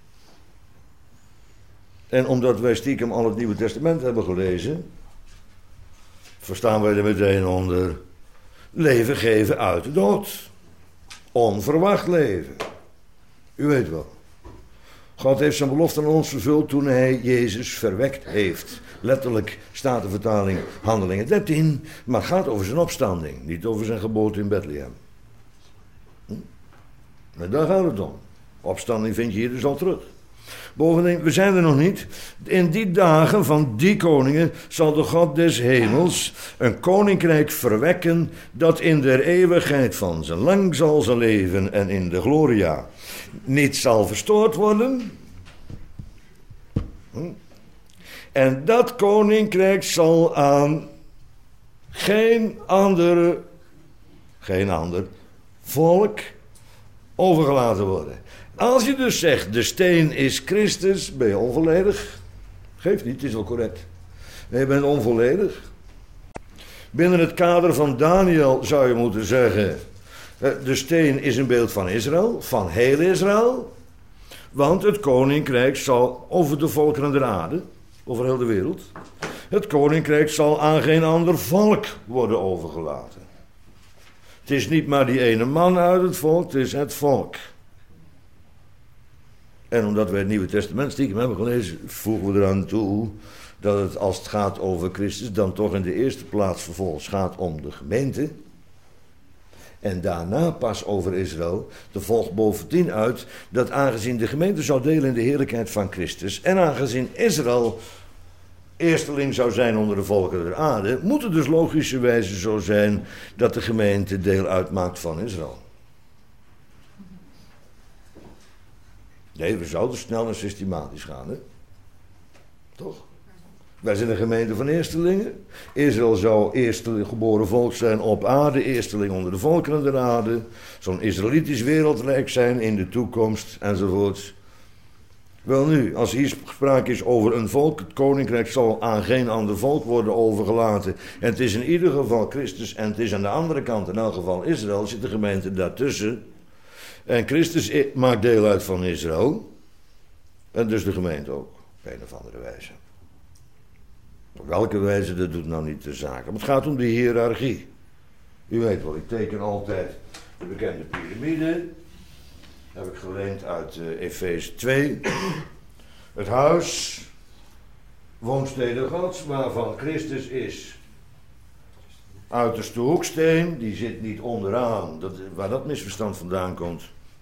En omdat wij stiekem al het Nieuwe Testament hebben gelezen, verstaan wij er meteen onder leven geven uit de dood. Onverwacht leven. U weet wel. God heeft zijn belofte aan ons vervuld toen hij Jezus verwekt heeft. Letterlijk staat de vertaling Handelingen dertien, maar het gaat over zijn opstanding, niet over zijn geboorte in Bethlehem. Hm? Maar daar gaat het om. Opstanding vind je hier dus al terug. Bovendien, we zijn er nog niet. In die dagen van die koningen zal de God des hemels een koninkrijk verwekken dat in der eeuwigheid van zijn lang zal zijn leven en in de gloria niet zal verstoord worden. Hm? En dat koninkrijk zal aan geen andere, geen ander volk overgelaten worden. Als je dus zegt, de steen is Christus, ben je onvolledig. Geeft niet, het is wel correct. Nee, je bent onvolledig. Binnen het kader van Daniel zou je moeten zeggen, de steen is een beeld van Israël, van heel Israël. Want het koninkrijk zal over de volkeren der aarde, over heel de wereld, het koninkrijk zal aan geen ander volk worden overgelaten. Het is niet maar die ene man uit het volk, het is het volk. En omdat wij het Nieuwe Testament stiekem hebben gelezen, voegen we eraan toe dat het, als het gaat over Christus, dan toch in de eerste plaats vervolgens gaat om de gemeente. En daarna pas over Israël. Er volgt bovendien uit dat aangezien de gemeente zou delen in de heerlijkheid van Christus, en aangezien Israël eersteling zou zijn onder de volken der aarde, moet het dus logischerwijze zo zijn dat de gemeente deel uitmaakt van Israël. Nee, we zouden snel en systematisch gaan, hè? Toch? Wij zijn een gemeente van eerstelingen. Israël zou eersteling geboren volk zijn op aarde, eersteling onder de volkeren der aarde. Zo'n Israëlitisch wereldrijk zijn in de toekomst, enzovoorts. Wel nu, als hier sprake is over een volk, het koninkrijk zal aan geen ander volk worden overgelaten. En het is in ieder geval Christus en het is aan de andere kant, in elk geval Israël, zit de gemeente daartussen. En Christus maakt deel uit van Israël. En dus de gemeente ook, op een of andere wijze. Op welke wijze, dat doet nou niet de zaak. Maar het gaat om de hiërarchie. U weet wel, ik teken altijd de bekende piramide. Heb ik geleend uit uh, Efeze twee. Het huis, woonstede Gods, waarvan Christus is. Uiterste hoeksteen, die zit niet onderaan. Dat, waar dat misverstand vandaan komt,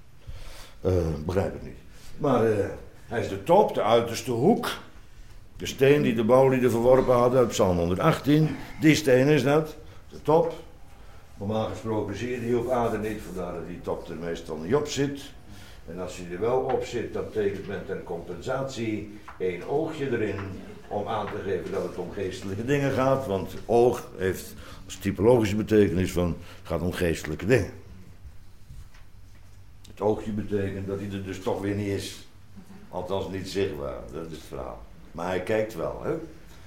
Uh, begrijp ik niet. Maar uh, hij is de top, de uiterste hoek. De steen die de bouwlieden verworpen hadden uit Psalm honderdachttien. Die steen is dat, de top. Normaal gesproken zie je die op aarde niet, vandaar dat die top er meestal niet op zit. En als hij er wel op zit, dan tekent men ten compensatie één oogje erin. Om aan te geven dat het om geestelijke dingen gaat. Want oog heeft als typologische betekenis van, het gaat om geestelijke dingen. Het oogje betekent dat hij er dus toch weer niet is. Althans niet zichtbaar, dat is het verhaal. Maar hij kijkt wel, hè.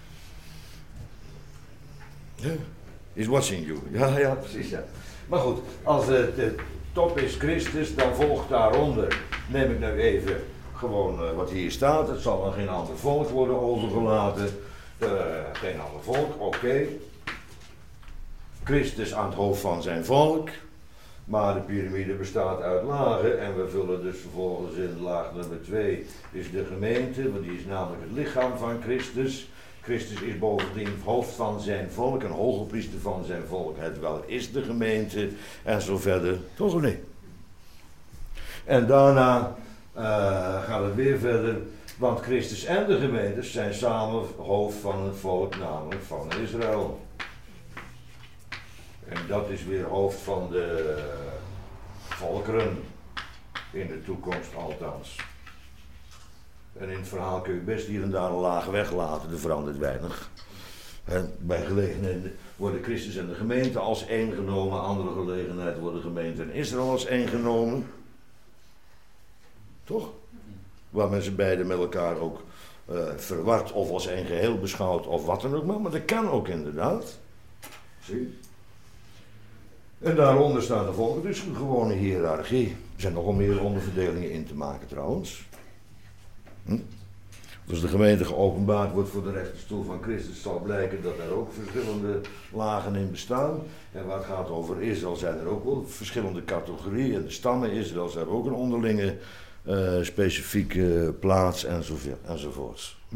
Yeah. He's watching you. Ja, ja, precies, ja. Maar goed, als de, de top is Christus, dan volgt daaronder, neem ik nou even gewoon uh, wat hier staat. Het zal aan geen ander volk worden overgelaten. Uh, geen ander volk, oké. Okay. Christus aan het hoofd van zijn volk. Maar de piramide bestaat uit lagen en we vullen dus vervolgens in laag nummer twee is de gemeente, want die is namelijk het lichaam van Christus. Christus is bovendien het hoofd van zijn volk, een hoge priester van zijn volk. Het wel is de gemeente en zo verder, toch of niet? En daarna uh, gaat het weer verder, want Christus en de gemeente zijn samen hoofd van het volk, namelijk van Israël. En dat is weer hoofd van de volkeren, in de toekomst althans. En in het verhaal kun je best hier en daar een laag weglaten, er verandert weinig. En bij gelegenheden worden Christus en de gemeente als één genomen, andere gelegenheid worden gemeente en Israël als één genomen. Toch? Waar men ze beiden met elkaar ook uh, verward of als één geheel beschouwt of wat dan ook maar, maar dat kan ook inderdaad. Zie. En daaronder staat de volken, dus een gewone hiërarchie. Er zijn nogal meer onderverdelingen in te maken trouwens. Hm? Als de gemeente geopenbaard wordt voor de rechterstoel van Christus, zal blijken dat er ook verschillende lagen in bestaan. En waar het gaat over Israël zijn er ook wel verschillende categorieën. En de stammen Israëls hebben ook een onderlinge uh, specifieke plaats enzovoorts. Hm?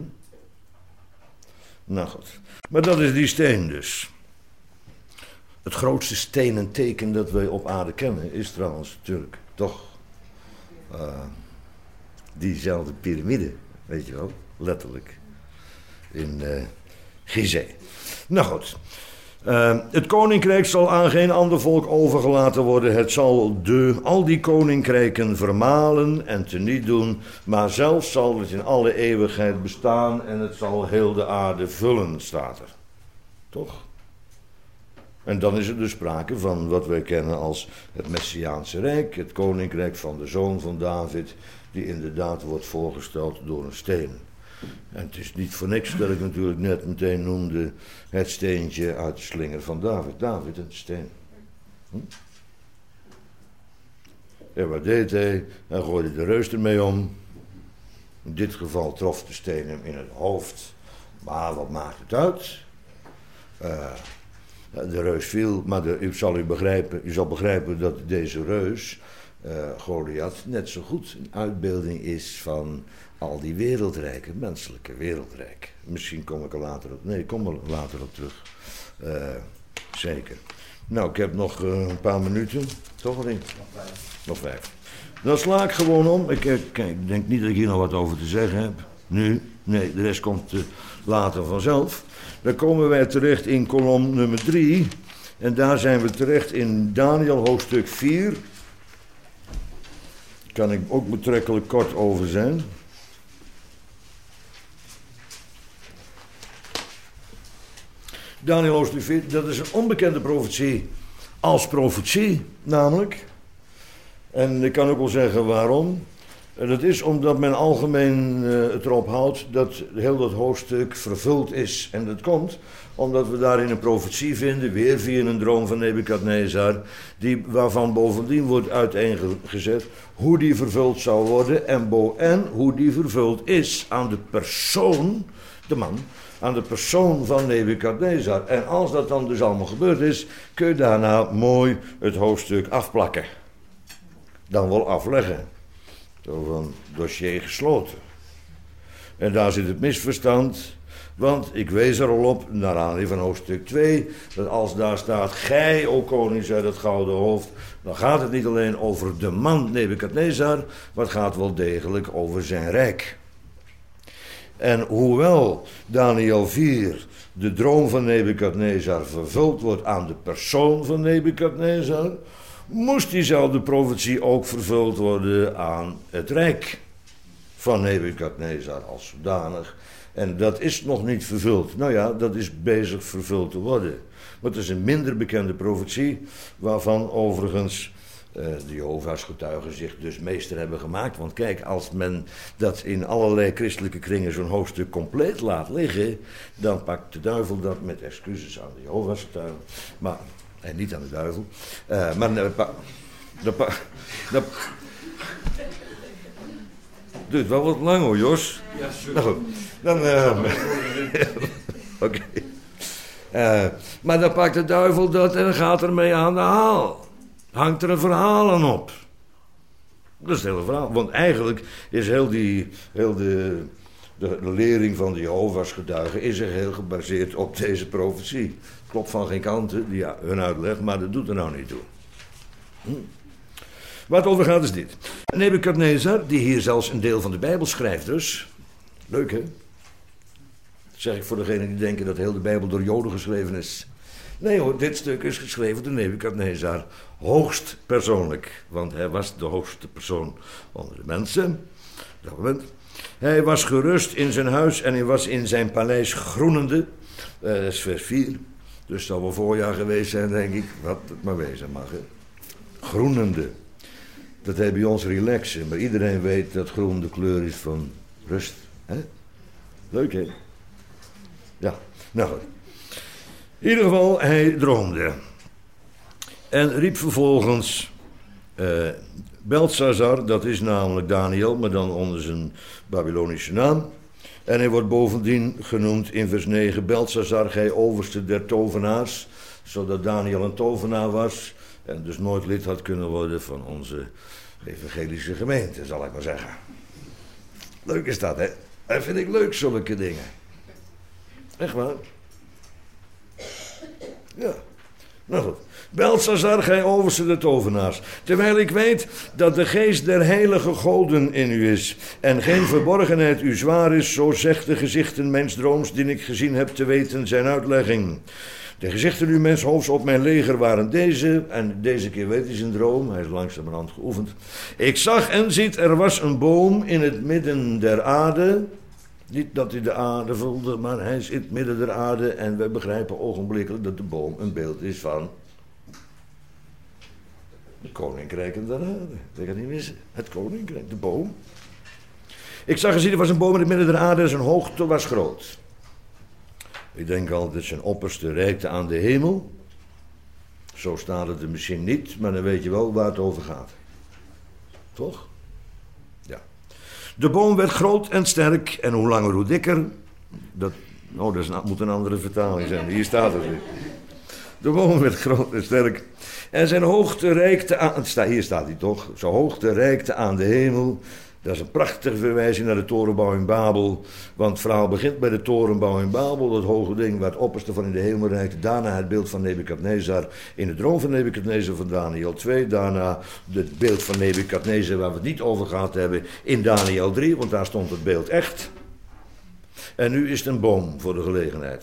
Nou goed. Maar dat is die steen dus. Het grootste stenen teken dat wij op aarde kennen is trouwens natuurlijk toch uh, diezelfde piramide, weet je wel, letterlijk, in uh, Gizeh. Nou goed, uh, het koninkrijk zal aan geen ander volk overgelaten worden. Het zal de, al die koninkrijken vermalen en teniet doen, maar zelf zal het in alle eeuwigheid bestaan en het zal heel de aarde vullen, staat er. Toch? En dan is er dus sprake van wat wij kennen als het Messiaanse Rijk, het koninkrijk van de zoon van David, die inderdaad wordt voorgesteld door een steen. En het is niet voor niks dat ik natuurlijk net meteen noemde het steentje uit de slinger van David. David en de steen. Hm? En wat deed hij? Hij gooide de reus ermee om. In dit geval trof de steen hem in het hoofd. Maar wat maakt het uit? Uh, De reus viel, maar de, u, zal u, begrijpen, u zal begrijpen dat deze reus, uh, Goliath, net zo goed een uitbeelding is van al die wereldrijken, menselijke wereldrijk. Misschien kom ik er later op, nee, ik kom er later op terug. Uh, zeker. Nou, ik heb nog uh, een paar minuten, toch of niet? Nog vijf. Nog vijf. Dan sla ik gewoon om. Ik, kijk, ik denk niet dat ik hier nog wat over te zeggen heb. Nu, nee, de rest komt uh, later vanzelf. Dan komen wij terecht in kolom nummer drie. En daar zijn we terecht in Daniel hoofdstuk vier. Daar kan ik ook betrekkelijk kort over zijn. Daniel hoofdstuk vier, dat is een onbekende profetie. Als profetie, namelijk. En ik kan ook wel zeggen waarom. Dat is omdat men algemeen uh, het erop houdt dat heel dat hoofdstuk vervuld is. En dat komt omdat we daarin een profetie vinden, weer via een droom van Nebukadnezar, die, waarvan bovendien wordt uiteengezet hoe die vervuld zou worden en, bo- en hoe die vervuld is aan de persoon, de man, aan de persoon van Nebukadnezar. En als dat dan dus allemaal gebeurd is, kun je daarna mooi het hoofdstuk afplakken. Dan wel afleggen. Zo van dossier gesloten. En daar zit het misverstand. Want ik wees er al op, naar aanleiding van hoofdstuk twee, dat als daar staat, gij, o koning, zijt het gouden hoofd, dan gaat het niet alleen over de man Nebukadnezar, maar het gaat wel degelijk over zijn rijk. En hoewel Daniel vier de droom van Nebukadnezar vervuld wordt aan de persoon van Nebukadnezar, moest diezelfde profetie ook vervuld worden aan het rijk van Nebukadnezar als zodanig. En dat is nog niet vervuld. Nou ja, dat is bezig vervuld te worden. Maar het is een minder bekende profetie, waarvan overigens uh, de Jehovah's getuigen zich dus meester hebben gemaakt. Want kijk, als men dat in allerlei christelijke kringen zo'n hoofdstuk compleet laat liggen, dan pakt de duivel dat met excuses aan de Jehovah's getuigen. Maar, en niet aan de duivel. Uh, maar uh, pa, dat pa, dat, duurt wel wat lang hoor, Jos. Ja, sorry. Nou goed, dan... Uh, Oké. Okay. Uh, maar dan pakt de duivel dat en gaat ermee aan de haal. Hangt er een verhaal aan op. Dat is het hele verhaal. Want eigenlijk is heel, die, heel de, de, de lering van de Jehovah's getuigen is er heel gebaseerd op deze profetie. Klopt van geen kanten, die, ja, hun uitleg, maar dat doet er nou niet toe. Hm. Waar het over gaat is dit. Nebukadnezar, die hier zelfs een deel van de Bijbel schrijft dus. Leuk hè? Dat zeg ik voor degenen die denken dat heel de Bijbel door Joden geschreven is. Nee hoor, dit stuk is geschreven door Nebukadnezar. Hoogst persoonlijk. Want hij was de hoogste persoon onder de mensen. Op dat moment. Hij was gerust in zijn huis en hij was in zijn paleis groenende. Uh, dat is vers vier. Dus het zal wel voorjaar geweest zijn, denk ik. Wat het maar wezen mag. Hè. Groenende. Dat heet bij ons relaxen. Maar iedereen weet dat groen de kleur is van rust. Hè? Leuk hè? Ja, nou goed. In ieder geval, hij droomde. En riep vervolgens uh, Beltsazar, dat is namelijk Daniel, maar dan onder zijn Babylonische naam. En hij wordt bovendien genoemd in vers negen, Beltsazar, gij overste der tovenaars, zodat Daniel een tovenaar was en dus nooit lid had kunnen worden van onze evangelische gemeente, zal ik maar zeggen. Leuk is dat, hè? Dat vind ik leuk, zulke dingen. Echt waar? Ja. Nou goed. Beltsazar, gij overste de tovenaars. Terwijl ik weet dat de geest der heilige goden in u is en geen verborgenheid u zwaar is, zo zegt de gezichten mijns drooms die ik gezien heb te weten zijn uitlegging. De gezichten u mens hoofds op mijn leger waren deze, en deze keer weet hij zijn droom, hij is langzamerhand geoefend. Ik zag en ziet, er was een boom in het midden der aarde. Niet dat hij de aarde voelde, maar hij is in het midden der aarde en we begrijpen ogenblikkelijk dat de boom een beeld is van het koninkrijk der aarde. Dat kan niet missen. Het koninkrijk, de boom. Ik zag en ziet, er was een boom in het midden der aarde en zijn hoogte was groot. Ik denk al dat zijn opperste reikte aan de hemel. Zo staat het er misschien niet, maar dan weet je wel waar het over gaat. Toch? Ja. De boom werd groot en sterk en hoe langer hoe dikker. Dat, oh, dat is een, moet een andere vertaling zijn. Hier staat het weer. De boom werd groot en sterk. En zijn hoogte reikte aan... Hier staat hij toch. Zijn hoogte reikte aan de hemel. Dat is een prachtige verwijzing naar de torenbouw in Babel. Want het verhaal begint bij de torenbouw in Babel. Dat hoge ding waar het opperste van in de hemel reikte. Daarna het beeld van Nebukadnezar in de droom van Nebukadnezar van Daniel twee. Daarna het beeld van Nebukadnezar waar we het niet over gehad hebben in Daniel drie. Want daar stond het beeld echt. En nu is het een boom voor de gelegenheid.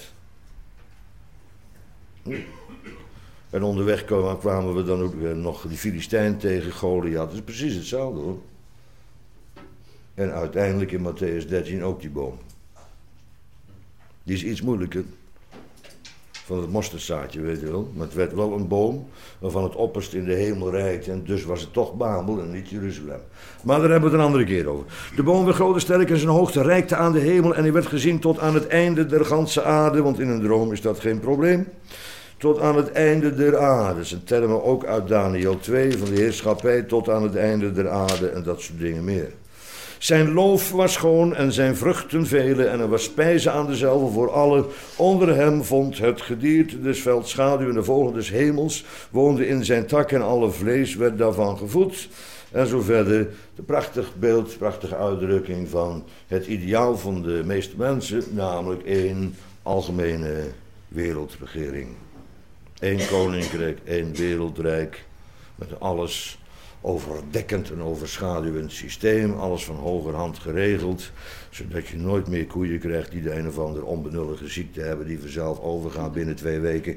En onderweg kwamen we dan ook nog die Filistijn tegen Goliath. Dat is precies hetzelfde hoor. En uiteindelijk in Matthäus dertien ook die boom. Die is iets moeilijker. Van het mosterdzaadje, weet je wel. Maar het werd wel een boom waarvan het opperst in de hemel reikte. En dus was het toch Babel en niet Jeruzalem. Maar daar hebben we het een andere keer over. De boom werd groot en sterk en zijn hoogte reikte aan de hemel. En hij werd gezien tot aan het einde der ganse aarde. Want in een droom is dat geen probleem. Tot aan het einde der aarde. Dat zijn termen ook uit Daniel twee. Van de heerschappij tot aan het einde der aarde. En dat soort dingen meer. Zijn loof was schoon en zijn vruchten vele en er was spijze aan dezelfde voor allen. Onder hem vond het gedierte des velds schaduw en de vogel des hemels woonde in zijn tak en alle vlees werd daarvan gevoed. En zo verder. De prachtig beeld, prachtige uitdrukking van het ideaal van de meeste mensen, namelijk één algemene wereldregering. Eén koninkrijk, één wereldrijk, met alles overdekkend en overschaduwend systeem, alles van hogerhand geregeld, zodat je nooit meer koeien krijgt die de een of andere onbenullige ziekte hebben die vanzelf overgaan binnen twee weken.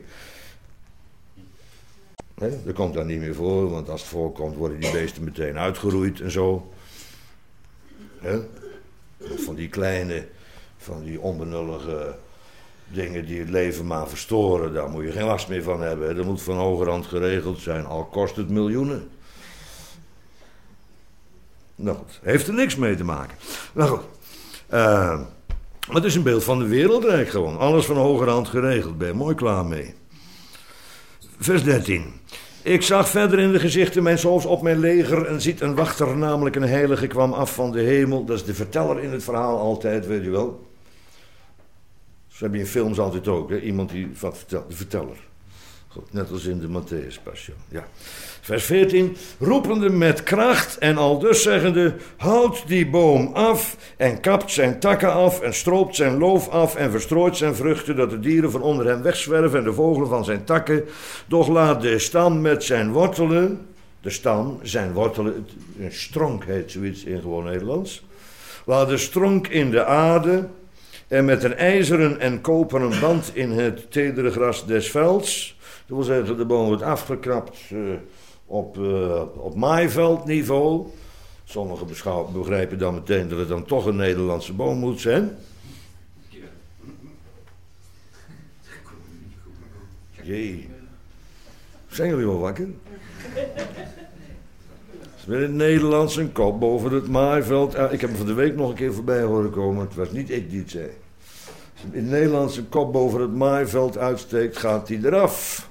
He, dat komt daar niet meer voor, want als het voorkomt worden die beesten meteen uitgeroeid en zo. He? Van die kleine, van die onbenullige dingen die het leven maar verstoren, daar moet je geen last meer van hebben. Dat moet van hogerhand geregeld zijn, al kost het miljoenen. Nou goed, heeft er niks mee te maken. Nou goed, uh, maar het is een beeld van de wereldrijk gewoon. Alles van hogerhand geregeld, ben je mooi klaar mee. Vers dertien. Ik zag verder in de gezichten mijn zoons op mijn leger en ziet een wachter, namelijk een heilige, kwam af van de hemel. Dat is de verteller in het verhaal altijd, weet je wel. Zo heb je in films altijd ook, hè? Iemand die wat vertelt, de verteller. Goed, net als in de Matthäus Passion, ja. Vers veertien, roepende met kracht en aldus zeggende, houd die boom af en kapt zijn takken af en stroopt zijn loof af en verstrooit zijn vruchten, dat de dieren van onder hem wegzwerven en de vogelen van zijn takken, doch laat de stam met zijn wortelen, de stam, zijn wortelen, een stronk heet zoiets in gewoon Nederlands, laat de stronk in de aarde en met een ijzeren en koperen band in het tedere gras des velds, dat wil zeggen de boom wordt afgekrapt uh, op, uh, op maaiveldniveau. Sommigen beschouwen, begrijpen dan meteen dat het dan toch een Nederlandse boom moet zijn. Jee. Zijn jullie wel wakker? Met het Nederlands een kop boven het maaiveld. Ik heb hem van de week nog een keer voorbij horen komen. Het was niet ik die het zei. Als in het Nederlands een kop boven het maaiveld uitsteekt, gaat hij eraf.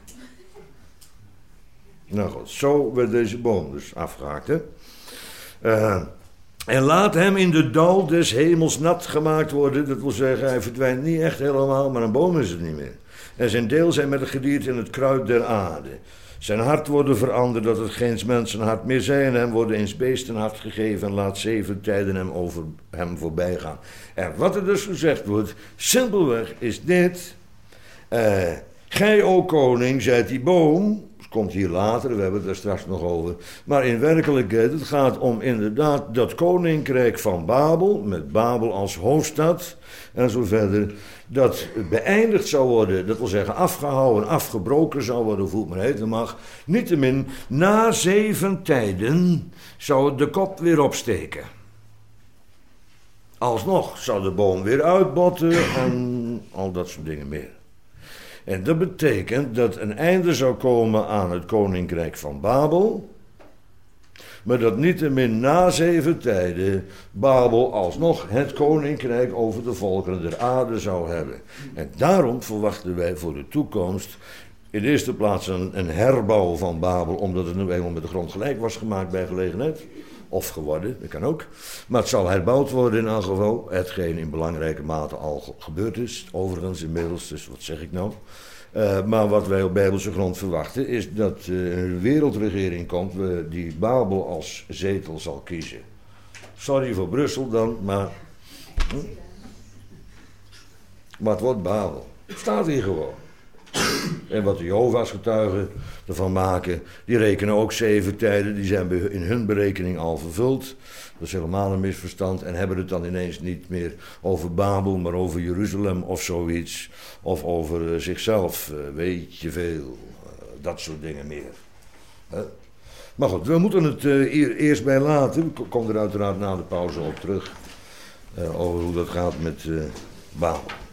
Nou goed, zo werd deze boom dus afgehaakt, hè. Uh, en laat hem in de dauw des hemels nat gemaakt worden. Dat wil zeggen, hij verdwijnt niet echt helemaal, maar een boom is het niet meer. En zijn deel zijn met het gedierte in het kruid der aarde. Zijn hart worden veranderd, dat het geen mensenhart meer zij, en hem worden eens beestenhart gegeven en laat zeven tijden hem over hem voorbij gaan. En wat er dus gezegd wordt, simpelweg is dit. Uh, Gij, o koning, zijt die boom. Komt hier later, we hebben het er straks nog over. Maar in werkelijkheid, het gaat om inderdaad dat koninkrijk van Babel, met Babel als hoofdstad en zo verder, dat beëindigd zou worden, dat wil zeggen afgehouden, afgebroken zou worden, hoe het maar heten mag. Niettemin, na zeven tijden zou het de kop weer opsteken. Alsnog zou de boom weer uitbotten en al dat soort dingen meer. En dat betekent dat een einde zou komen aan het koninkrijk van Babel, maar dat niettemin na zeven tijden Babel alsnog het koninkrijk over de volkeren der aarde zou hebben. En daarom verwachten wij voor de toekomst in de eerste plaats een, een herbouw van Babel, omdat het nu eenmaal met de grond gelijk was gemaakt bij gelegenheid. Of geworden, dat kan ook. Maar het zal herbouwd worden in elk geval. Hetgeen in belangrijke mate al gebeurd is. Overigens inmiddels, dus wat zeg ik nou? Uh, maar wat wij op Bijbelse grond verwachten is dat uh, een wereldregering komt uh, die Babel als zetel zal kiezen. Sorry voor Brussel dan, maar... Hm? Maar het wordt Babel. Het staat hier gewoon. En wat de Jehovah's getuigen ervan maken, die rekenen ook zeven tijden, die zijn in hun berekening al vervuld. Dat is helemaal een misverstand en hebben het dan ineens niet meer over Babel, maar over Jeruzalem of zoiets. Of over uh, zichzelf, uh, weet je veel, uh, dat soort dingen meer. Uh, maar goed, we moeten het uh, hier eerst bij laten. Ik kom er uiteraard na de pauze op terug uh, over hoe dat gaat met uh, Babel.